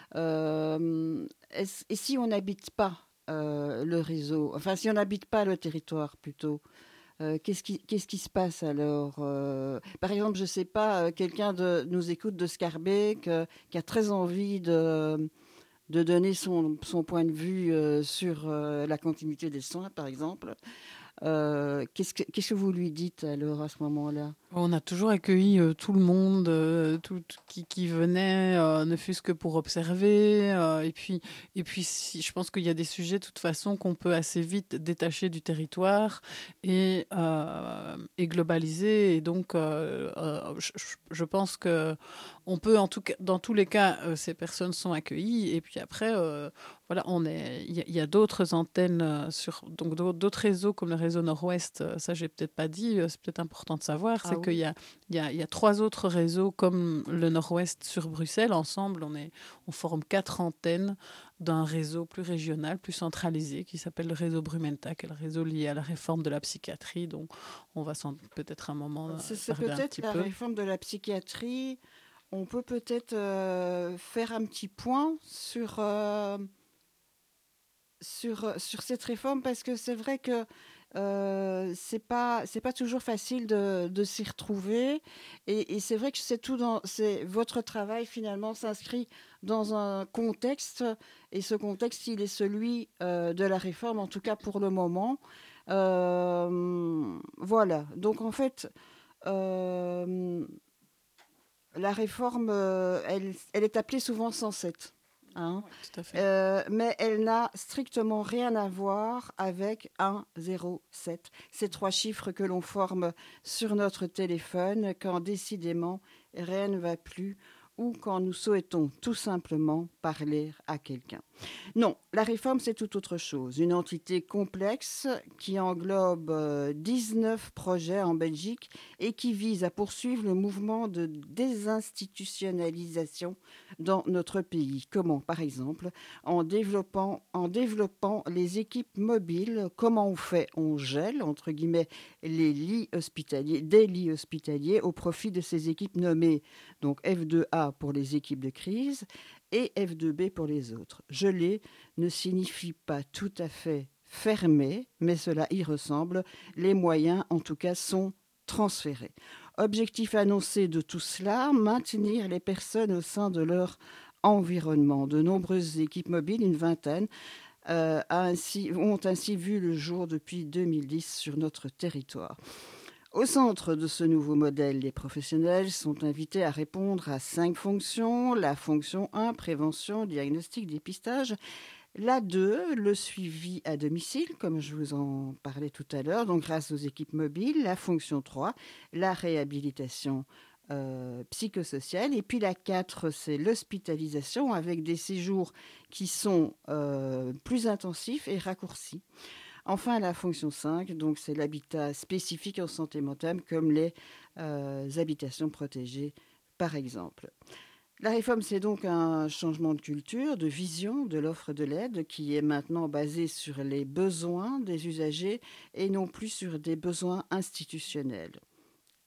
Euh, et si on n'habite pas euh, le réseau, enfin si on n'habite pas le territoire plutôt, Euh, qu'est-ce, qui, qu'est-ce qui se passe alors euh, Par exemple, je ne sais pas, euh, quelqu'un de, nous écoute de Scarbeck euh, qui a très envie de, de donner son, son point de vue euh, sur euh, la continuité des soins, par exemple. Euh, qu'est-ce, que, qu'est-ce que vous lui dites alors à ce moment-là ? On a toujours accueilli euh, tout le monde euh, tout, qui, qui venait, euh, ne fût-ce que pour observer. Euh, et puis, et puis si, je pense qu'il y a des sujets, de toute façon, qu'on peut assez vite détacher du territoire et, euh, et globaliser. Et donc, euh, euh, je, je pense qu'on peut, en tout cas, dans tous les cas, euh, ces personnes sont accueillies. Et puis après, euh, voilà, on est, il y, y a d'autres antennes, euh, sur, donc d'autres réseaux comme le réseau Nord-Ouest. Ça, j'ai peut-être pas dit, c'est peut-être important de savoir. Ah, c'est oui. qu'il y a, il y, a, il y a trois autres réseaux comme le Nord-Ouest sur Bruxelles. Ensemble, on, est, on forme quatre antennes d'un réseau plus régional, plus centralisé, qui s'appelle le réseau Brumenta, qui est le réseau lié à la réforme de la psychiatrie. Donc, on va s'en, peut-être un moment c'est, c'est peut-être un petit la peu. Réforme de la psychiatrie. On peut peut-être euh, faire un petit point sur, euh, sur, sur cette réforme, parce que c'est vrai que Euh, c'est pas c'est pas toujours facile de, de s'y retrouver, et, et c'est vrai que c'est tout dans c'est votre travail finalement s'inscrit dans un contexte, et ce contexte il est celui euh, de la réforme, en tout cas pour le moment. Euh, voilà, donc en fait euh, la réforme euh, elle, elle est appelée souvent cent sept. Hein. Oui, tout à fait. Euh, mais elle n'a strictement rien à voir avec un zéro sept. Ces trois chiffres que l'on forme sur notre téléphone quand décidément rien ne va plus, ou quand nous souhaitons tout simplement parler à quelqu'un. Non, la réforme, c'est tout autre chose. Une entité complexe qui englobe euh, dix-neuf projets en Belgique et qui vise à poursuivre le mouvement de désinstitutionnalisation dans notre pays. Comment, par exemple, en développant, en développant les équipes mobiles. Comment on fait ? On gèle, entre guillemets, les lits hospitaliers, des lits hospitaliers au profit de ces équipes nommées donc F deux A pour les équipes de crise et F deux B pour les autres. Geler ne signifie pas tout à fait fermé, mais cela y ressemble. Les moyens, en tout cas, sont transférés. Objectif annoncé de tout cela, maintenir les personnes au sein de leur environnement. De nombreuses équipes mobiles, une vingtaine, euh, a ainsi, ont ainsi vu le jour depuis deux mille dix sur notre territoire. Au centre de ce nouveau modèle, les professionnels sont invités à répondre à cinq fonctions. La fonction un, prévention, diagnostic, dépistage. La deux, le suivi à domicile, comme je vous en parlais tout à l'heure, donc grâce aux équipes mobiles. La fonction trois, la réhabilitation euh, psychosociale. Et puis la quatre, c'est l'hospitalisation avec des séjours qui sont euh, plus intensifs et raccourcis. Enfin, la fonction cinq, donc c'est l'habitat spécifique en santé mentale, comme les euh, habitations protégées, par exemple. La réforme, c'est donc un changement de culture, de vision de l'offre de l'aide qui est maintenant basée sur les besoins des usagers et non plus sur des besoins institutionnels.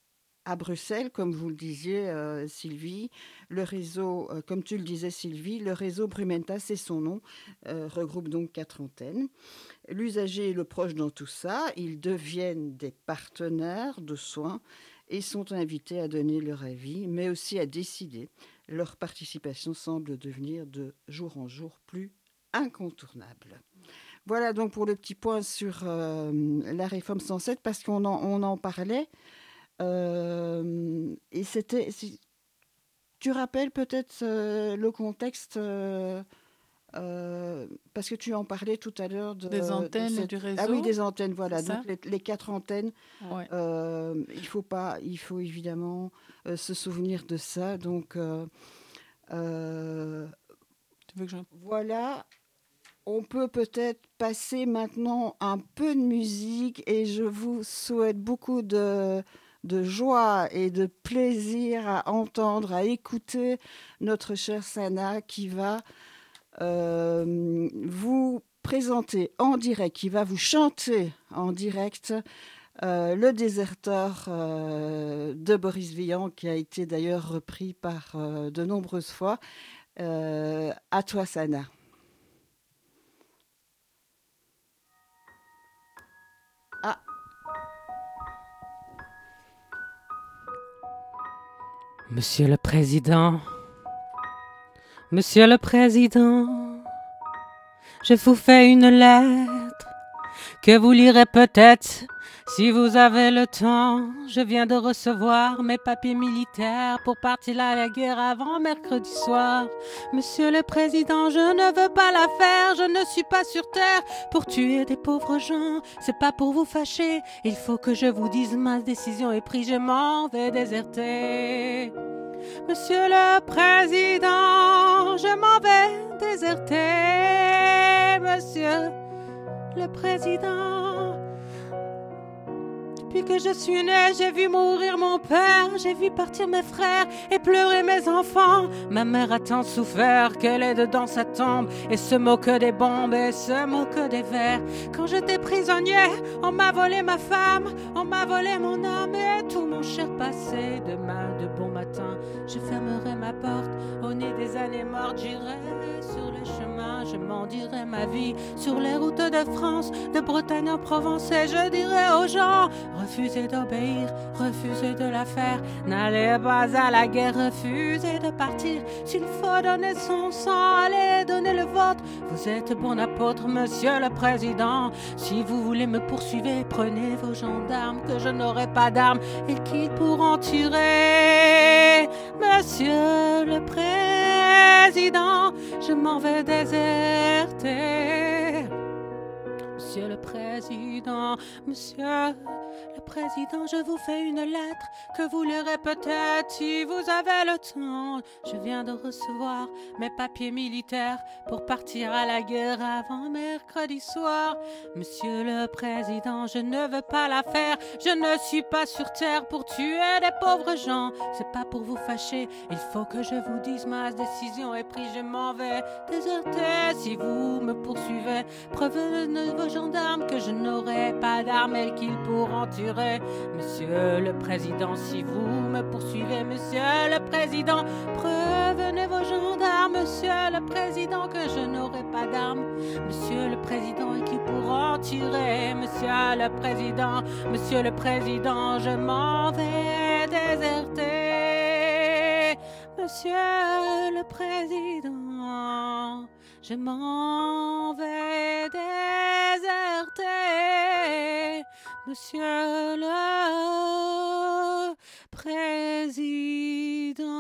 à Bruxelles, comme vous le disiez, euh, Sylvie, le réseau, euh, comme tu le disais, Sylvie, le réseau Brumenta, c'est son nom, euh, regroupe donc quatre antennes. L'usager est le proche dans tout ça. Ils deviennent des partenaires de soins et sont invités à donner leur avis, mais aussi à décider. Leur participation semble devenir de jour en jour plus incontournable. Voilà donc pour le petit point sur euh, la réforme cent sept, parce qu'on en, on en parlait. Euh, et c'était... Si, tu rappelles peut-être euh, le contexte euh, euh, parce que tu en parlais tout à l'heure de, des antennes de cette... et du réseau. Ah oui, des antennes, voilà. C'est donc les, les quatre antennes, ouais. euh, il faut pas, il faut évidemment euh, se souvenir de ça. Donc euh, euh, tu veux que je... voilà. On peut peut-être passer maintenant un peu de musique et je vous souhaite beaucoup de, de joie et de plaisir à entendre, à écouter notre chère Sana qui va euh, vous présenter en direct, qui va vous chanter en direct euh, Le Déserteur euh, de Boris Vian, qui a été d'ailleurs repris par euh, de nombreuses fois. Euh, à toi, Sana. Ah. Monsieur le Président, Monsieur le Président, je vous fais une lettre que vous lirez peut-être si vous avez le temps. Je viens de recevoir mes papiers militaires pour partir à la guerre avant mercredi soir. Monsieur le Président, je ne veux pas la faire, je ne suis pas sur terre pour tuer des pauvres gens. C'est pas pour vous fâcher, il faut que je vous dise ma décision est prise, je m'en vais déserter. Monsieur le Président, je m'en vais déserter. Monsieur le Président, depuis que je suis née, j'ai vu mourir mon père, j'ai vu partir mes frères et pleurer mes enfants. Ma mère a tant souffert qu'elle est dedans sa tombe et se moque des bombes et se moque des vers. Quand j'étais prisonnier, on m'a volé ma femme, on m'a volé mon âme et tout mon cher passé. Demain, de bon matin, je fermerai ma porte au nez des années mortes. J'irai sur les chemins, je m'en dirai ma vie sur les routes de France, de Bretagne en Provence, et je dirai aux gens: refusez d'obéir, refusez de la faire, n'allez pas à la guerre, refusez de partir. S'il faut donner son sang, allez donner le vôtre. Vous êtes bon apôtre, Monsieur le Président. Si vous voulez me poursuivre, prenez vos gendarmes, que je n'aurai pas d'armes et qu'ils pourront tirer. Monsieur le Président, je m'en vais déserter. Monsieur le Président, Monsieur le Président, je vous fais une lettre que vous lirez peut-être si vous avez le temps. Je viens de recevoir mes papiers militaires pour partir à la guerre avant mercredi soir. Monsieur le Président, je ne veux pas la faire. Je ne suis pas sur terre pour tuer des pauvres gens. C'est pas pour vous fâcher, il faut que je vous dise ma décision est prise. Je m'en vais déserter. Si vous me poursuivez, prévenez vos gendarmes que je n'aurai pas d'armes et qu'ils pourront tuer. Monsieur le Président, si vous me poursuivez, Monsieur le Président, prévenez vos gendarmes, Monsieur le Président, que je n'aurai pas d'armes, Monsieur le Président, et qu'ils pourront tirer. Monsieur le Président, Monsieur le Président, je m'en vais déserter. Monsieur le Président, je m'en vais déserter. Monsieur le Président.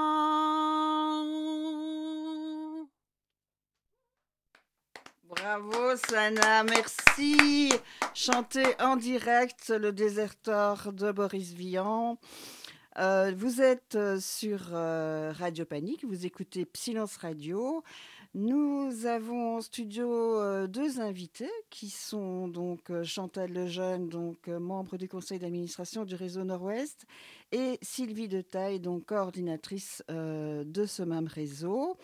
Bravo Sana, merci. Chanter en direct Le Déserteur de Boris Vian. Euh, vous êtes sur euh, Radio Panique, vous écoutez Silence Radio. Nous avons en studio euh, deux invités qui sont donc euh, Chantal Lejeune, donc euh, membre du conseil d'administration du réseau Nord-Ouest, et Sylvie Detaille, donc coordinatrice euh, de ce même réseau.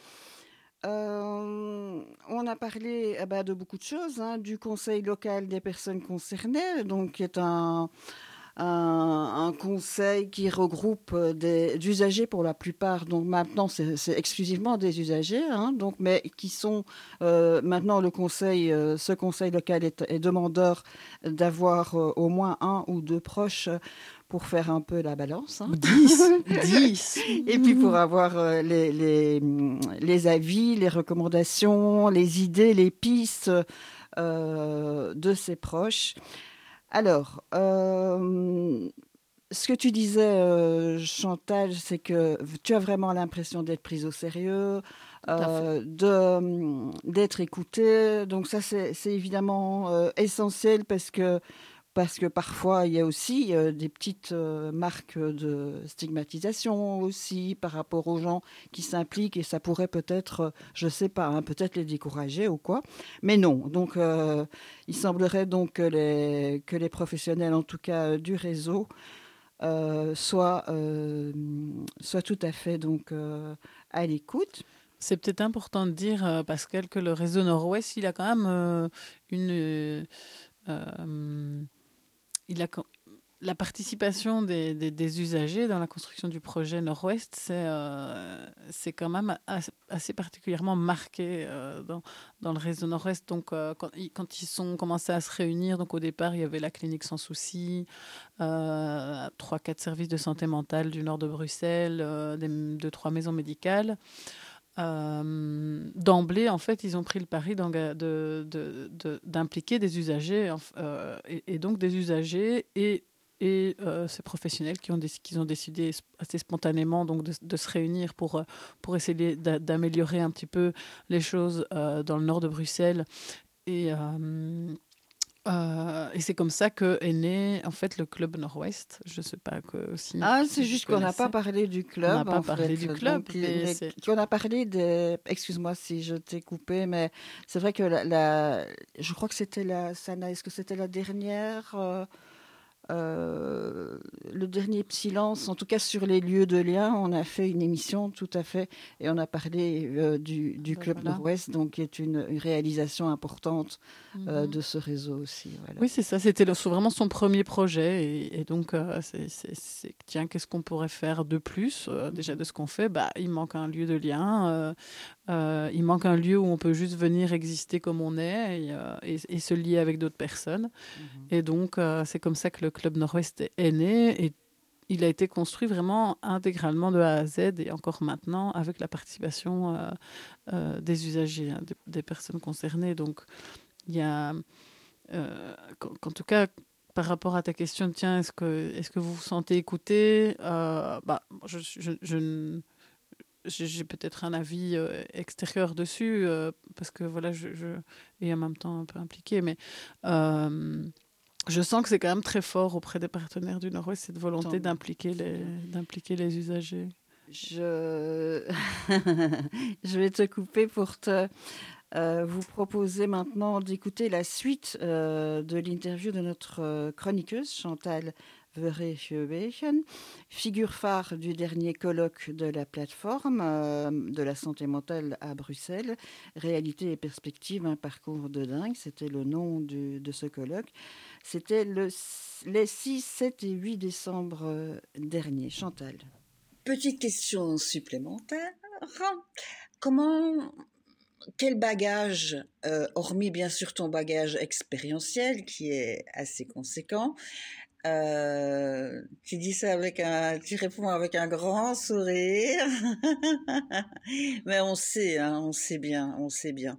Euh, on a parlé eh ben, de beaucoup de choses, hein, du conseil local des personnes concernées, donc qui est un un, un conseil qui regroupe des usagers pour la plupart. Donc maintenant, c'est, c'est exclusivement des usagers, hein, donc, mais qui sont euh, maintenant le conseil, euh, ce conseil local est, est demandeur d'avoir euh, au moins un ou deux proches pour faire un peu la balance. Hein. dix dix Et puis pour avoir euh, les, les, les avis, les recommandations, les idées, les pistes euh, de ses proches. Alors, euh, ce que tu disais, euh, Chantal, c'est que tu as vraiment l'impression d'être prise au sérieux, euh, de, d'être écoutée. Donc ça, c'est, c'est évidemment euh, essentiel parce que Parce que parfois, il y a aussi euh, des petites euh, marques de stigmatisation aussi par rapport aux gens qui s'impliquent et ça pourrait peut-être, euh, je ne sais pas, hein, peut-être les décourager ou quoi. Mais non. Donc, euh, il semblerait donc que les, que les professionnels, en tout cas euh, du réseau, euh, soient, euh, soient tout à fait donc, euh, à l'écoute. C'est peut-être important de dire, euh, Pascal, que le réseau Nord-Ouest, il a quand même euh, une... Euh, euh, Il a, la participation des, des, des usagers dans la construction du projet Nord-Ouest, c'est, euh, c'est quand même assez, assez particulièrement marqué euh, dans, dans le réseau Nord-Ouest. Donc, euh, quand, quand ils sont commencé à se réunir, donc au départ, il y avait la clinique Sans Souci, euh, trois, quatre services de santé mentale du nord de Bruxelles, euh, des, deux, trois maisons médicales. Euh, d'emblée, en fait, ils ont pris le pari de, de, de, d'impliquer des usagers euh, et, et donc des usagers et, et euh, ces professionnels qui ont, des, qui ont décidé assez spontanément donc de, de se réunir pour, pour essayer d'améliorer un petit peu les choses euh, dans le nord de Bruxelles. Et... Euh, Euh, et c'est comme ça que est né en fait le club Nord-Ouest. Je sais pas que si. Ah, c'est juste qu'on n'a pas parlé du club. On n'a pas en parlé fait. du club. Donc, mais mais c'est... On a parlé des. Excuse-moi si je t'ai coupé, mais c'est vrai que la, la... je crois que c'était la. Sana, est-ce que c'était la dernière euh... Euh, le dernier silence, en tout cas sur les lieux de lien, on a fait une émission tout à fait et on a parlé euh, du, du ben Club voilà. Nord-Ouest, donc qui est une, une réalisation importante euh, mm-hmm. de ce réseau aussi. Voilà. Oui, c'est ça, c'était le, vraiment son premier projet et, et donc euh, c'est, c'est, c'est tiens, qu'est-ce qu'on pourrait faire de plus euh, déjà de ce qu'on fait, bah, il manque un lieu de lien, euh, euh, il manque un lieu où on peut juste venir exister comme on est et, euh, et, et se lier avec d'autres personnes. Mm-hmm. Et donc euh, c'est comme ça que le Club Nord-Ouest est né et il a été construit vraiment intégralement de A à Z et encore maintenant avec la participation euh, euh, des usagers, hein, des, des personnes concernées. Donc il y a, euh, en tout cas, par rapport à ta question, tiens, est-ce que, est-ce que vous vous sentez écouté euh, bah, je, je, je, j'ai peut-être un avis euh, extérieur dessus euh, parce que voilà, je, je et en même temps un peu impliqué, mais euh, je sens que c'est quand même très fort auprès des partenaires du Nord-Ouest, cette volonté Tant d'impliquer les, d'impliquer les usagers. Je... je vais te couper pour te euh, vous proposer maintenant d'écouter la suite euh, de l'interview de notre euh, chroniqueuse Chantal Verheugen, figure phare du dernier colloque de la plateforme euh, de la santé mentale à Bruxelles, Réalité et perspective, un parcours de dingue, c'était le nom du, de ce colloque. C'était le, les six, sept et huit décembre euh, dernier. Chantal. Petite question supplémentaire. Comment, quel bagage, euh, hormis bien sûr ton bagage expérientiel qui est assez conséquent, euh, tu dis ça avec un, tu réponds avec un grand sourire, mais on sait, hein, on sait bien, on sait bien.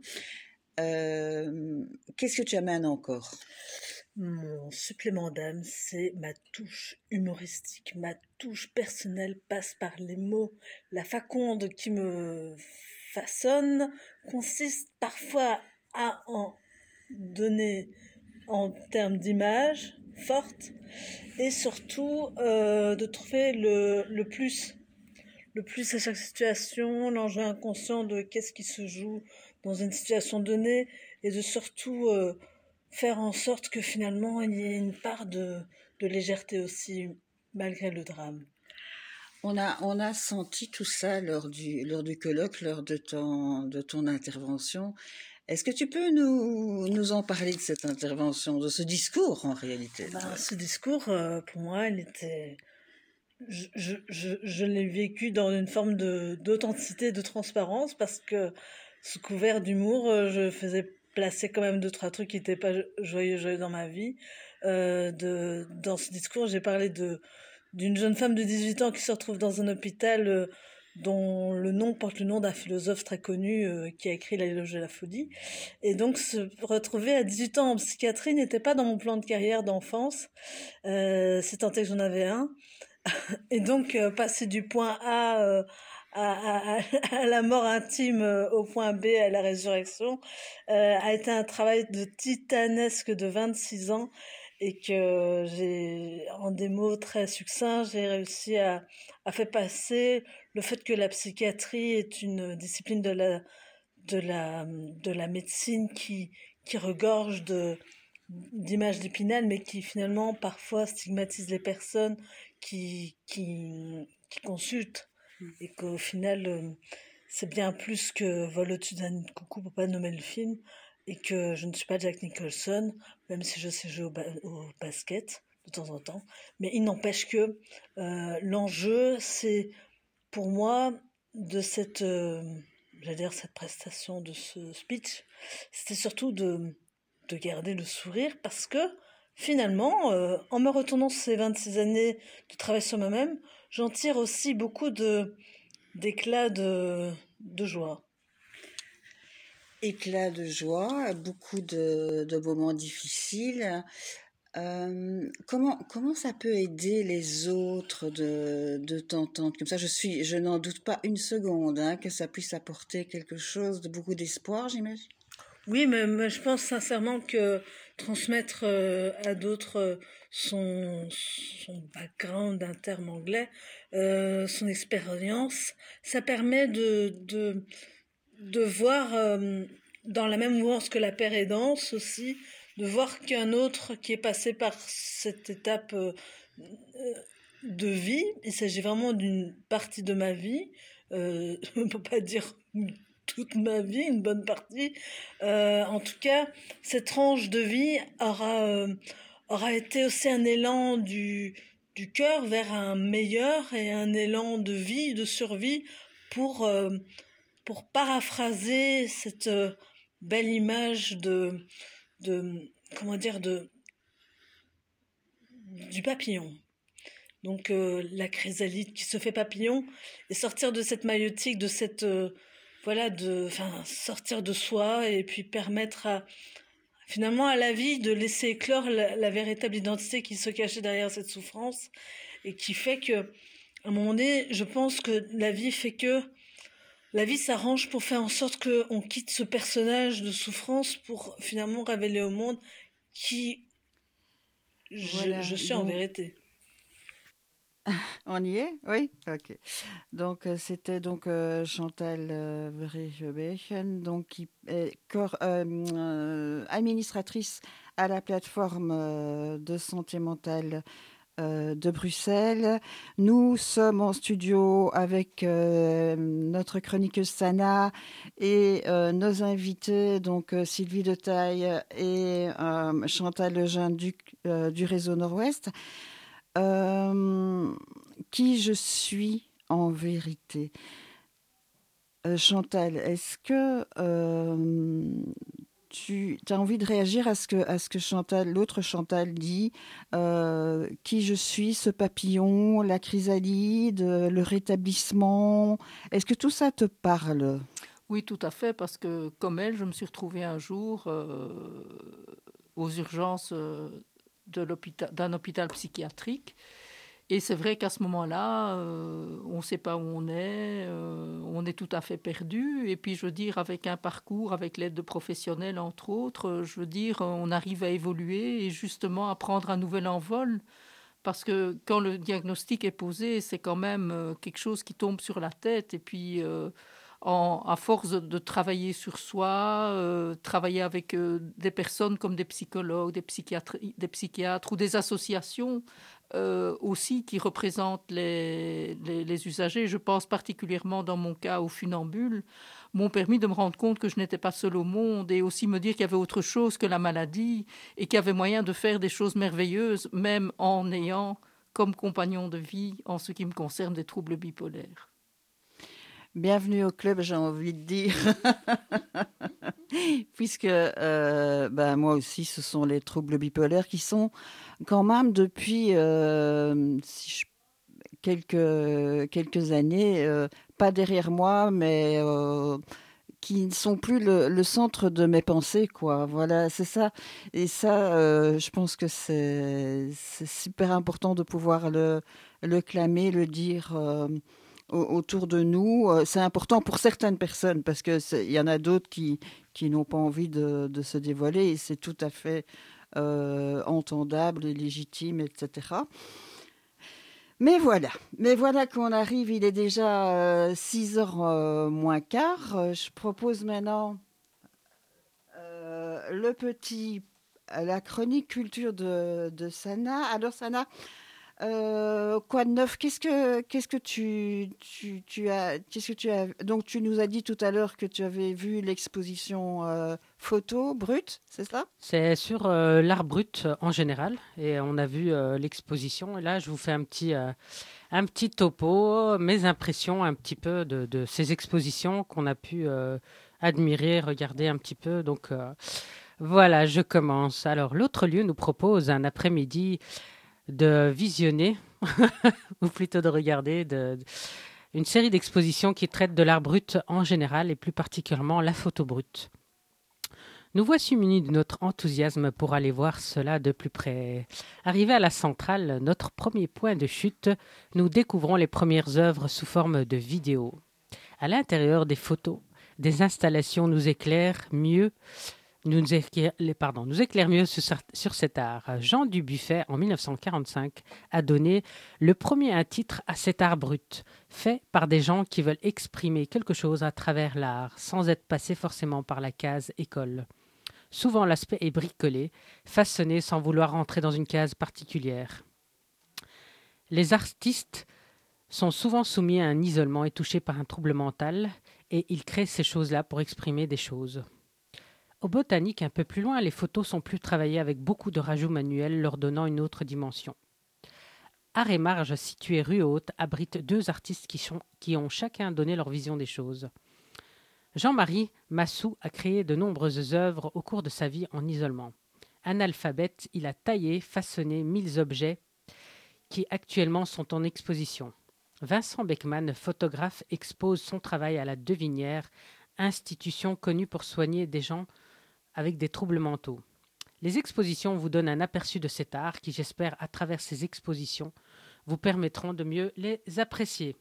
Euh, qu'est-ce que tu amènes encore ? Mon supplément d'âme, c'est ma touche humoristique, ma touche personnelle passe par les mots. La faconde qui me façonne consiste parfois à en donner en termes d'images fortes et surtout euh, de trouver le, le plus, le plus à chaque situation, l'enjeu inconscient de qu'est-ce qui se joue dans une situation donnée et de surtout euh, faire en sorte que finalement il y ait une part de, de légèreté aussi, malgré le drame. On a, on a senti tout ça lors du, lors du colloque, lors de ton, de ton intervention. Est-ce que tu peux nous, nous en parler de cette intervention, de ce discours en réalité? Ben, ce discours, euh, pour moi, il était... Je, je, je, je l'ai vécu dans une forme de, d'authenticité, de transparence, parce que sous couvert d'humour, euh, je faisais placer quand même deux, trois trucs qui n'étaient pas joyeux, joyeux dans ma vie. Euh, de, dans ce discours, j'ai parlé de, d'une jeune femme de dix-huit ans qui se retrouve dans un hôpital euh, dont le nom porte le nom d'un philosophe très connu euh, qui a écrit l'éloge de la folie. Et donc, se retrouver à dix-huit ans en psychiatrie n'était pas dans mon plan de carrière d'enfance. Euh, c'est tant est que j'en avais un. Et donc, euh, passer du point A euh, à, à, à la mort intime euh, au point B, à la résurrection, euh, a été un travail de titanesque de vingt-six ans et que j'ai, en des mots très succincts, j'ai réussi à, à faire passer le fait que la psychiatrie est une discipline de la, de la, de la médecine qui, qui regorge de, d'images d'Épinal, mais qui finalement parfois stigmatise les personnes qui, qui, qui consultent, et qu'au final, euh, c'est bien plus que Vol au-dessus d'un coucou pour pas nommer le film, et que je ne suis pas Jack Nicholson, même si je sais jouer au, ba- au basket de temps en temps. Mais il n'empêche que euh, l'enjeu, c'est pour moi de cette, euh, j'allais dire cette prestation, de ce speech, c'était surtout de, de garder le sourire, parce que finalement, euh, en me retournant ces vingt-six années de travail sur moi-même, j'en tire aussi beaucoup de, d'éclats de, de joie. Éclat de joie, beaucoup de, de moments difficiles. Euh, comment, comment ça peut aider les autres de, de t'entendre comme ça? Je suis, je n'en doute pas une seconde hein, que ça puisse apporter quelque chose de beaucoup d'espoir, j'imagine. Oui, mais, mais je pense sincèrement que transmettre euh, à d'autres euh, son, son background d'un terme anglais, euh, son expérience, ça permet de, de, de voir euh, dans la même mouvance que la paire aidance aussi, de voir qu'un autre qui est passé par cette étape euh, de vie, il s'agit vraiment d'une partie de ma vie, euh, on ne peut pas dire toute ma vie, une bonne partie. Euh, en tout cas, cette tranche de vie aura, euh, aura été aussi un élan du, du cœur vers un meilleur et un élan de vie, de survie pour, euh, pour paraphraser cette euh, belle image de, de, comment dire, de, du papillon. Donc euh, la chrysalide qui se fait papillon et sortir de cette maïeutique, de cette... Euh, voilà, de, enfin, sortir de soi et puis permettre à, finalement, à la vie de laisser éclore la, la véritable identité qui se cachait derrière cette souffrance et qui fait que, à un moment donné, je pense que la vie fait que, la vie s'arrange pour faire en sorte qu'on quitte ce personnage de souffrance pour finalement révéler au monde qui Voilà, je, je suis donc... en vérité. On y est? Oui? Ok. Donc, euh, c'était donc euh, Chantal euh, Verheegen, donc qui est cor- euh, euh, administratrice à la plateforme euh, de santé mentale euh, de Bruxelles. Nous sommes en studio avec euh, notre chroniqueuse Sana et euh, nos invités, donc euh, Sylvie de Taille et euh, Chantal Lejeune du, euh, du réseau Nord-Ouest. Euh, qui je suis en vérité. Euh, Chantal, est-ce que euh, tu as envie de réagir à ce que, à ce que Chantal, l'autre Chantal dit, euh, qui je suis, ce papillon, la chrysalide, le rétablissement, est-ce que tout ça te parle? Oui, tout à fait, parce que comme elle, je me suis retrouvée un jour euh, aux urgences euh, de l'hôpital, d'un hôpital psychiatrique. Et c'est vrai qu'à ce moment-là, euh, on ne sait pas où on est, euh, on est tout à fait perdu. Et puis, je veux dire, avec un parcours, avec l'aide de professionnels, entre autres, je veux dire, on arrive à évoluer et justement à prendre un nouvel envol. Parce que quand le diagnostic est posé, c'est quand même quelque chose qui tombe sur la tête. Et puis, euh, en, à force de, de travailler sur soi, euh, travailler avec euh, des personnes comme des psychologues, des psychiatres, des psychiatres ou des associations euh, aussi qui représentent les, les, les usagers, je pense particulièrement dans mon cas aux funambules, m'ont permis de me rendre compte que je n'étais pas seule au monde et aussi me dire qu'il y avait autre chose que la maladie et qu'il y avait moyen de faire des choses merveilleuses, même en ayant comme compagnon de vie, en ce qui me concerne, des troubles bipolaires. Bienvenue au club, j'ai envie de dire. Puisque euh, ben, moi aussi, ce sont les troubles bipolaires qui sont quand même depuis euh, si je, quelques, quelques années, euh, pas derrière moi, mais euh, qui ne sont plus le, le centre de mes pensées, quoi. Voilà, c'est ça. Et ça, euh, je pense que c'est, c'est super important de pouvoir le, le clamer, le dire euh, autour de nous. C'est important pour certaines personnes parce qu'il y en a d'autres qui, qui n'ont pas envie de, de se dévoiler et c'est tout à fait euh, entendable et légitime, et cetera. Mais voilà, mais voilà qu'on arrive, il est déjà euh, six heures euh, moins quart. Euh, je propose maintenant euh, le petit, la chronique culture de, de Sana. Alors Sana, Euh, quoi de neuf? Qu'est-ce que qu'est-ce que tu, tu, tu as qu'est-ce que tu as donc tu nous as dit tout à l'heure que tu avais vu l'exposition euh, photo brute, c'est ça? C'est sur euh, l'art brut euh, en général et on a vu euh, l'exposition et là je vous fais un petit euh, un petit topo, mes impressions un petit peu de, de ces expositions qu'on a pu euh, admirer, regarder un petit peu. Donc euh, voilà, je commence. Alors l'autre lieu nous propose un après-midi de visionner, ou plutôt de regarder, de, de, une série d'expositions qui traitent de l'art brut en général et plus particulièrement la photo brute. Nous voici munis de notre enthousiasme pour aller voir cela de plus près. Arrivé à la centrale, notre premier point de chute, nous découvrons les premières œuvres sous forme de vidéos. À l'intérieur des photos, des installations nous éclairent mieux Nous éclaire, pardon, nous éclaire mieux sur, sur cet art. Jean Dubuffet, en dix-neuf cent quarante-cinq, a donné le premier un titre à cet art brut, fait par des gens qui veulent exprimer quelque chose à travers l'art, sans être passés forcément par la case école. Souvent, l'aspect est bricolé, façonné sans vouloir entrer dans une case particulière. Les artistes sont souvent soumis à un isolement et touchés par un trouble mental, et ils créent ces choses-là pour exprimer des choses. Au botanique, un peu plus loin, les photos sont plus travaillées avec beaucoup de rajouts manuels, leur donnant une autre dimension. Art et Marge, situé rue Haute, abrite deux artistes qui, sont, qui ont chacun donné leur vision des choses. Jean-Marie Massou a créé de nombreuses œuvres au cours de sa vie en isolement. Analphabète, il a taillé, façonné mille objets qui actuellement sont en exposition. Vincent Beckman, photographe, expose son travail à la Devinière, institution connue pour soigner des gens avec des troubles mentaux. Les expositions vous donnent un aperçu de cet art qui, j'espère, à travers ces expositions, vous permettront de mieux les apprécier.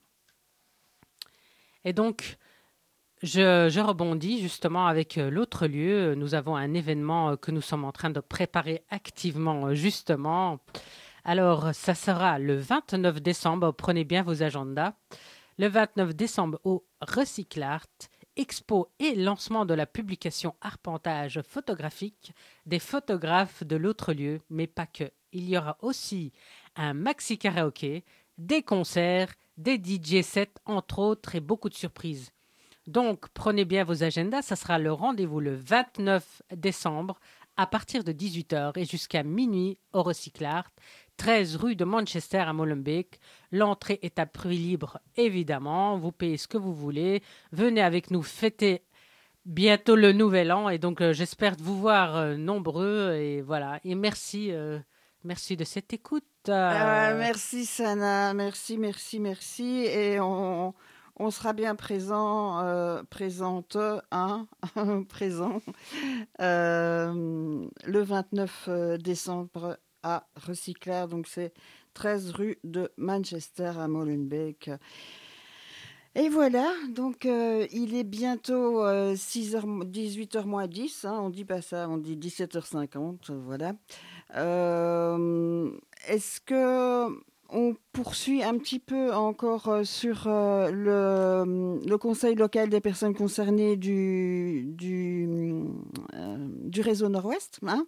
Et donc, je, je rebondis justement avec l'autre lieu. Nous avons un événement que nous sommes en train de préparer activement, justement. Alors, ça sera le vingt-neuf décembre. Prenez bien vos agendas. Le vingt-neuf décembre au Recyclart, expo et lancement de la publication Arpentage photographique des photographes de l'autre lieu, mais pas que. Il y aura aussi un maxi karaoké, des concerts, des D J sets entre autres et beaucoup de surprises. Donc prenez bien vos agendas, ça sera le rendez-vous le vingt-neuf décembre à partir de dix-huit heures et jusqu'à minuit au Recyclart, treize rue de Manchester à Molenbeek. L'entrée est à prix libre, évidemment. Vous payez ce que vous voulez. Venez avec nous fêter bientôt le nouvel an. Et donc, euh, j'espère vous voir euh, nombreux. Et voilà. Et merci, euh, merci de cette écoute. Euh... Euh, merci, Sana. Merci, merci, merci. Et on, on sera bien présent, euh, présente, hein, présent, euh, le vingt-neuf décembre à Recyclart, donc c'est treize rue de Manchester à Molenbeek. Et voilà, donc euh, il est bientôt euh, six heures, dix-huit heures moins dix, hein, on dit pas ça, on dit dix-sept heures cinquante, voilà. Euh, est-ce que on poursuit un petit peu encore euh, sur euh, le, le Conseil local des personnes concernées du, du, euh, du réseau Nord-Ouest. Hein.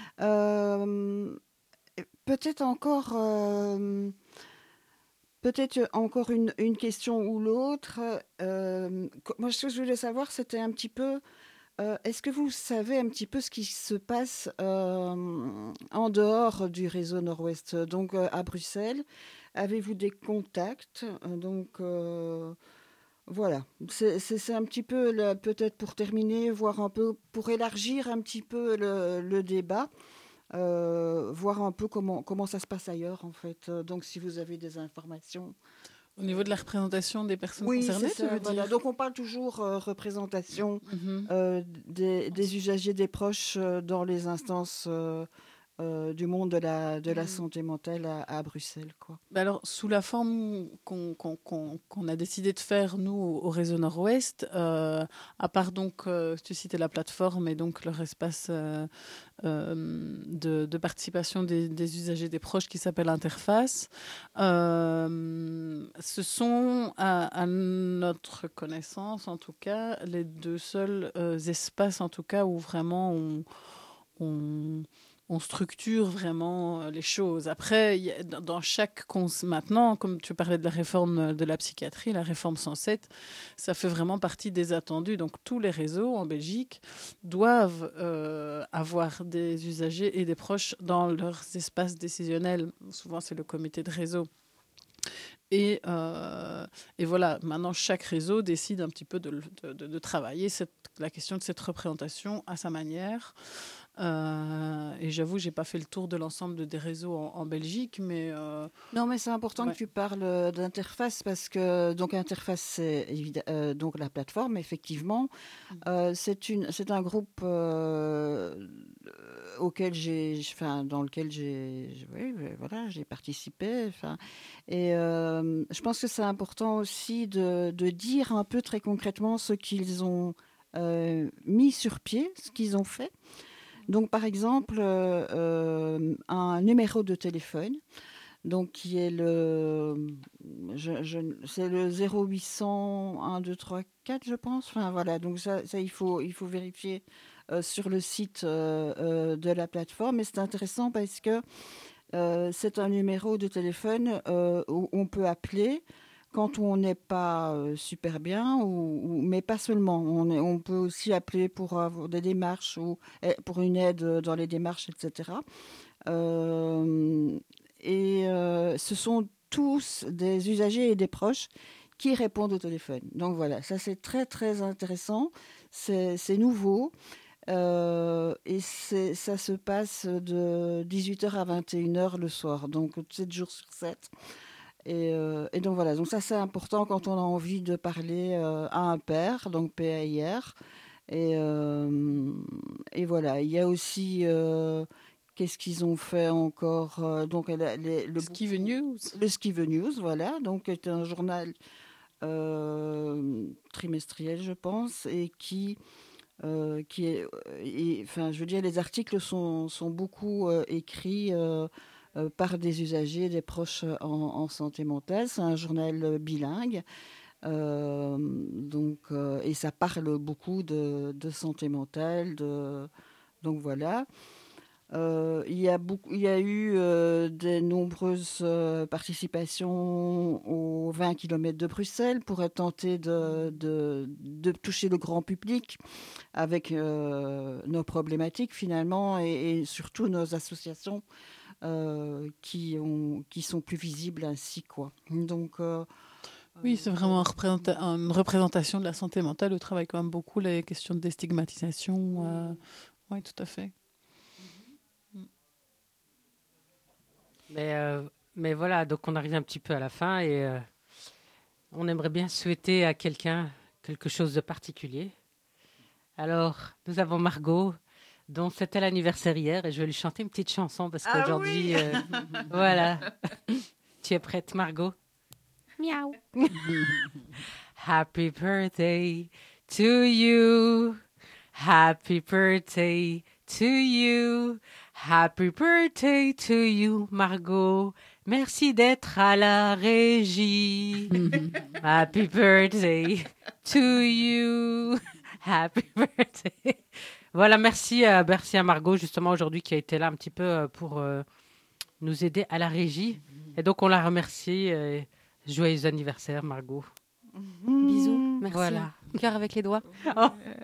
Euh, peut-être encore, euh, peut-être encore une, une question ou l'autre. Euh, moi, ce que je voulais savoir, c'était un petit peu... Euh, est-ce que vous savez un petit peu ce qui se passe euh, en dehors du réseau Nord-Ouest, donc euh, à Bruxelles? Avez-vous des contacts? Donc euh, voilà, c'est, c'est, c'est un petit peu, là, peut-être pour terminer, voir un peu, pour élargir un petit peu le, le débat, euh, voir un peu comment, comment ça se passe ailleurs en fait. Donc si vous avez des informations. Au niveau de la représentation des personnes oui, concernées, c'est ça, tu veux voilà. dire? Donc on parle toujours euh, représentation Mm-hmm. euh, des, des usagers, des proches euh, dans les instances euh, euh, du monde de la, de la santé mentale à, à Bruxelles, quoi. Alors, sous la forme qu'on, qu'on, qu'on, qu'on a décidé de faire, nous, au, au réseau Nord-Ouest, euh, à part donc, euh, tu citais la plateforme et donc leur espace euh, euh, de, de participation des, des usagers, des proches qui s'appelle Interface, euh, ce sont, à, à notre connaissance en tout cas, les deux seuls euh, espaces en tout cas où vraiment on... on on structure vraiment les choses. Après, y a, dans chaque... Cons- maintenant, comme tu parlais de la réforme de la psychiatrie, la réforme cent sept, ça fait vraiment partie des attendus. Donc, tous les réseaux en Belgique doivent euh, avoir des usagers et des proches dans leurs espaces décisionnels. Souvent, c'est le comité de réseau. Et, euh, et voilà, maintenant, chaque réseau décide un petit peu de, de, de, de travailler cette, la question de cette représentation à sa manière. Euh, et j'avoue, j'ai pas fait le tour de l'ensemble de des réseaux en, en Belgique, mais euh, non, mais c'est important ouais. que tu parles d'Interface parce que donc Interface, c'est évidemment euh, donc la plateforme, effectivement, mmh. euh, c'est une, c'est un groupe euh, auquel j'ai, enfin, dans lequel j'ai, oui, voilà, j'ai participé, enfin, et euh, je pense que c'est important aussi de, de dire un peu très concrètement ce qu'ils ont euh, mis sur pied, ce qu'ils ont fait. Donc, par exemple, euh, un numéro de téléphone, donc qui est le, je, je, c'est le zéro huit cent un deux trois quatre, je pense. Enfin voilà, donc ça, ça il faut, il faut vérifier euh, sur le site euh, euh, de la plateforme. Et c'est intéressant parce que euh, c'est un numéro de téléphone euh, où on peut appeler quand on n'est pas euh, super bien, ou, ou, mais pas seulement. On, est, on peut aussi appeler pour avoir des démarches ou pour une aide dans les démarches, et cetera. Euh, et euh, ce sont tous des usagers et des proches qui répondent au téléphone. Donc voilà, ça c'est très très intéressant, c'est, c'est nouveau. Euh, et c'est, ça se passe de dix-huit heures à vingt et une heures le soir, donc sept jours sur sept. Et, euh, et donc voilà, donc ça c'est important quand on a envie de parler euh, à un père, donc P A I R. Et, euh, et voilà, il y a aussi, euh, qu'est-ce qu'ils ont fait encore euh, donc les, le Skive News. Le Skive News, voilà, donc c'est un journal euh, trimestriel, je pense, et qui... Euh, qui est, et, enfin, je veux dire, les articles sont, sont beaucoup euh, écrits euh, euh, par des usagers, des proches en, en santé mentale. C'est un journal bilingue, euh, donc, euh, et ça parle beaucoup de, de santé mentale. De, donc voilà. Euh, il, y a beaucoup, il y a eu euh, de nombreuses euh, participations aux vingt kilomètres de Bruxelles pour tenter de, de, de toucher le grand public avec euh, nos problématiques finalement et, et surtout nos associations euh, qui, ont, qui sont plus visibles ainsi, quoi. Donc, euh, oui, c'est vraiment un représenta- une représentation de la santé mentale. On travaille quand même beaucoup les questions de déstigmatisation. Euh... Oui, tout à fait. Mais, euh, mais voilà, donc on arrive un petit peu à la fin et euh, on aimerait bien souhaiter à quelqu'un quelque chose de particulier. Alors, nous avons Margot, dont c'était l'anniversaire hier, et je vais lui chanter une petite chanson parce ah qu'aujourd'hui, oui euh, voilà. Tu es prête, Margot? Miaou. Happy birthday to you. Happy birthday to you. Happy birthday to you, Margot. Merci d'être à la régie. Happy birthday to you. Happy birthday. Voilà, merci, euh, merci à Margot, justement, aujourd'hui, qui a été là un petit peu euh, pour euh, nous aider à la régie. Et donc, on la remercie. Euh, joyeux anniversaire, Margot. Bisous, merci. Voilà. Cœur avec les doigts. Oh.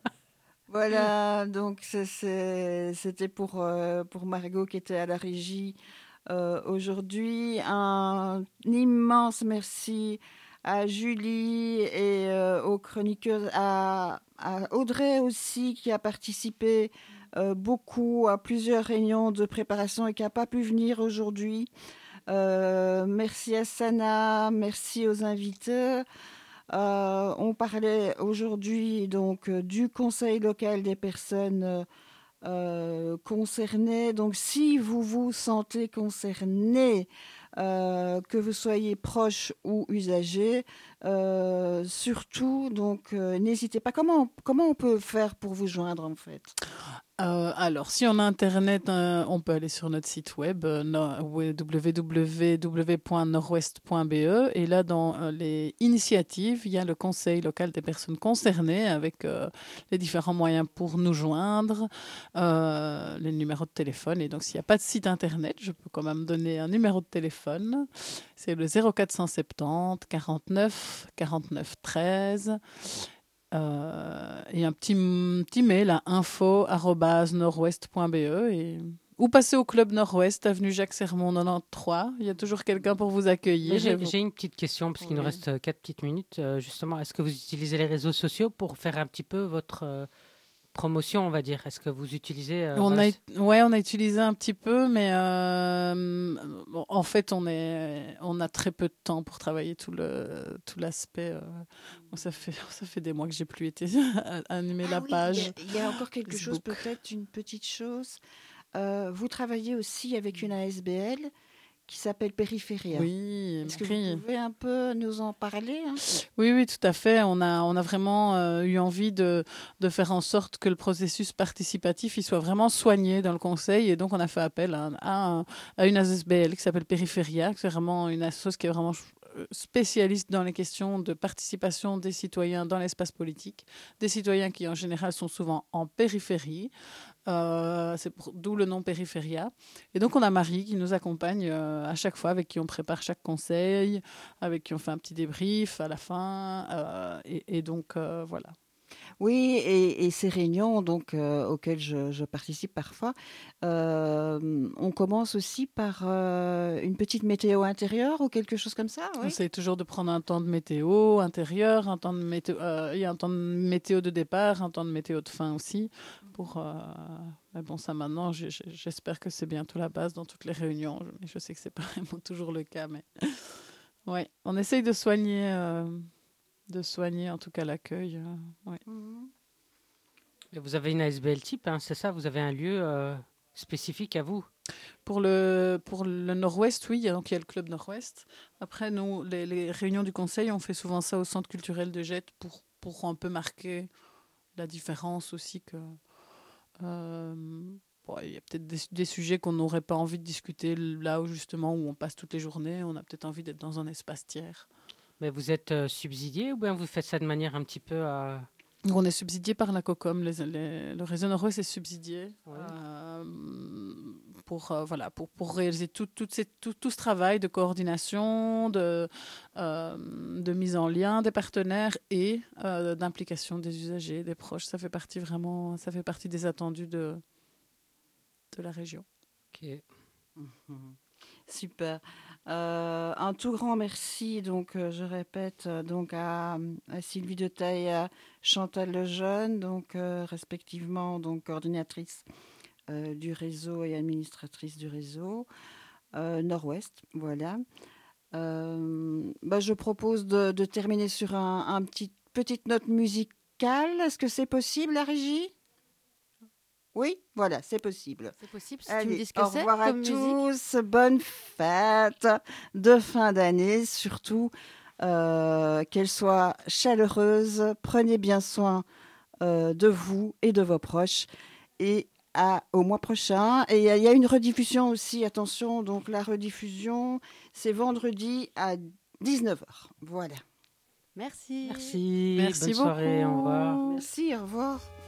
Voilà, donc c'est, c'est, c'était pour, euh, pour Margot qui était à la régie euh, aujourd'hui. Un immense merci à Julie et euh, aux chroniqueuses, à, à Audrey aussi qui a participé euh, beaucoup à plusieurs réunions de préparation et qui n'a pas pu venir aujourd'hui. Euh, merci à Sana, merci aux invités. Euh, on parlait aujourd'hui donc euh, du Conseil local des personnes euh, euh, concernées. Donc, si vous vous sentez concerné, euh, que vous soyez proche ou usager, euh, surtout, donc euh, n'hésitez pas. Comment comment on peut faire pour vous joindre en fait? Euh, alors, si on a Internet, euh, on peut aller sur notre site web euh, no, w w w point nord-ouest point b e et là, dans euh, les initiatives, il y a le Conseil local des personnes concernées avec euh, les différents moyens pour nous joindre, euh, les numéros de téléphone. Et donc, s'il n'y a pas de site Internet, je peux quand même donner un numéro de téléphone. C'est le zéro quatre cent soixante-dix quarante-neuf quarante-neuf treize. Euh, et un petit, petit mail à info arobase nord-ouest point b e et ou passer au Club Nord-Ouest, avenue Jacques Sermon quatre-vingt-treize. Il y a toujours quelqu'un pour vous accueillir. J'ai, vous... j'ai une petite question, parce qu'il oui. nous reste quatre petites minutes. Euh, justement, est-ce que vous utilisez les réseaux sociaux pour faire un petit peu votre euh, promotion, on va dire? Est-ce que vous utilisez... Euh, on voilà, a, ouais, on a utilisé un petit peu, mais euh, bon, en fait, on, est, on a très peu de temps pour travailler tout, le, tout l'aspect. Euh, bon, ça, fait, ça fait des mois que j'ai plus été animer Ah la oui, page. Il y, a, il y a encore quelque chose, Facebook. peut-être une petite chose. Euh, vous travaillez aussi avec une A S B L qui s'appelle Périphéria. Oui, Est-ce que Marie. vous pouvez un peu nous en parler hein? Oui, oui, tout à fait. On a, on a vraiment euh, eu envie de, de faire en sorte que le processus participatif il soit vraiment soigné dans le conseil. Et donc, on a fait appel à, à, à une A S B L qui s'appelle Périphéria, c'est vraiment une association qui est vraiment spécialiste dans les questions de participation des citoyens dans l'espace politique, des citoyens qui en général sont souvent en périphérie. Euh, c'est pour, d'où le nom Périphéria. Et donc on a Marie qui nous accompagne euh, à chaque fois, avec qui on prépare chaque conseil, avec qui on fait un petit débrief à la fin. Euh, et, et donc euh, voilà. Oui, et, et ces réunions donc, euh, auxquelles je, je participe parfois, euh, on commence aussi par euh, une petite météo intérieure ou quelque chose comme ça. Oui. On essaie toujours de prendre un temps de météo intérieur, un temps de météo, euh, il y a un temps de météo de départ, un temps de météo de fin aussi. Pour, euh, mais bon, ça maintenant, j'ai, j'espère que c'est bientôt la base dans toutes les réunions. Je, je sais que c'est pas vraiment toujours le cas, mais ouais, on essaye de soigner. Euh, de soigner en tout cas l'accueil. Euh, ouais. Et vous avez une A S B L type, hein, c'est ça? Vous avez un lieu euh, spécifique à vous? Pour le, pour le Nord-Ouest, oui, donc il y a le Club Nord-Ouest. Après, nous, les, les réunions du Conseil, on fait souvent ça au Centre culturel de Jette pour, pour un peu marquer la différence aussi que... Euh, bon, il y a peut-être des, des sujets qu'on n'aurait pas envie de discuter là où justement où on passe toutes les journées. On a peut-être envie d'être dans un espace tiers. Mais vous êtes euh, subsidié ou bien vous faites ça de manière un petit peu... Euh... On est subsidié par la COCOM. Les, les, le réseau Nord-Ouest est subsidié ouais. euh, pour, euh, voilà, pour, pour réaliser tout, tout, ces, tout, tout ce travail de coordination, de, euh, de mise en lien des partenaires et euh, d'implication des usagers, des proches. Ça fait partie vraiment, ça fait partie des attendus de, de la région. Ok. Mmh. Super. Euh, un tout grand merci, donc euh, je répète, euh, donc à, à Sylvie de Taille et à Chantal Lejeune, donc euh, respectivement donc coordinatrice euh, du réseau et administratrice du réseau euh, Nord-Ouest. Voilà. Euh, bah, je propose de, de terminer sur un, un petit petite note musicale. Est-ce que c'est possible, la régie? Oui, voilà, c'est possible. C'est possible, si Allez, tu me dis ce que au c'est revoir à comme tous, bonne fête de fin d'année, surtout euh, qu'elle soit chaleureuse, prenez bien soin euh, de vous et de vos proches et à, au mois prochain. Et il y, y a une rediffusion aussi, attention, donc la rediffusion, c'est vendredi à dix-neuf heures. Voilà. Merci. Merci. Merci Bonne soirée. beaucoup. Au revoir. Merci, au revoir.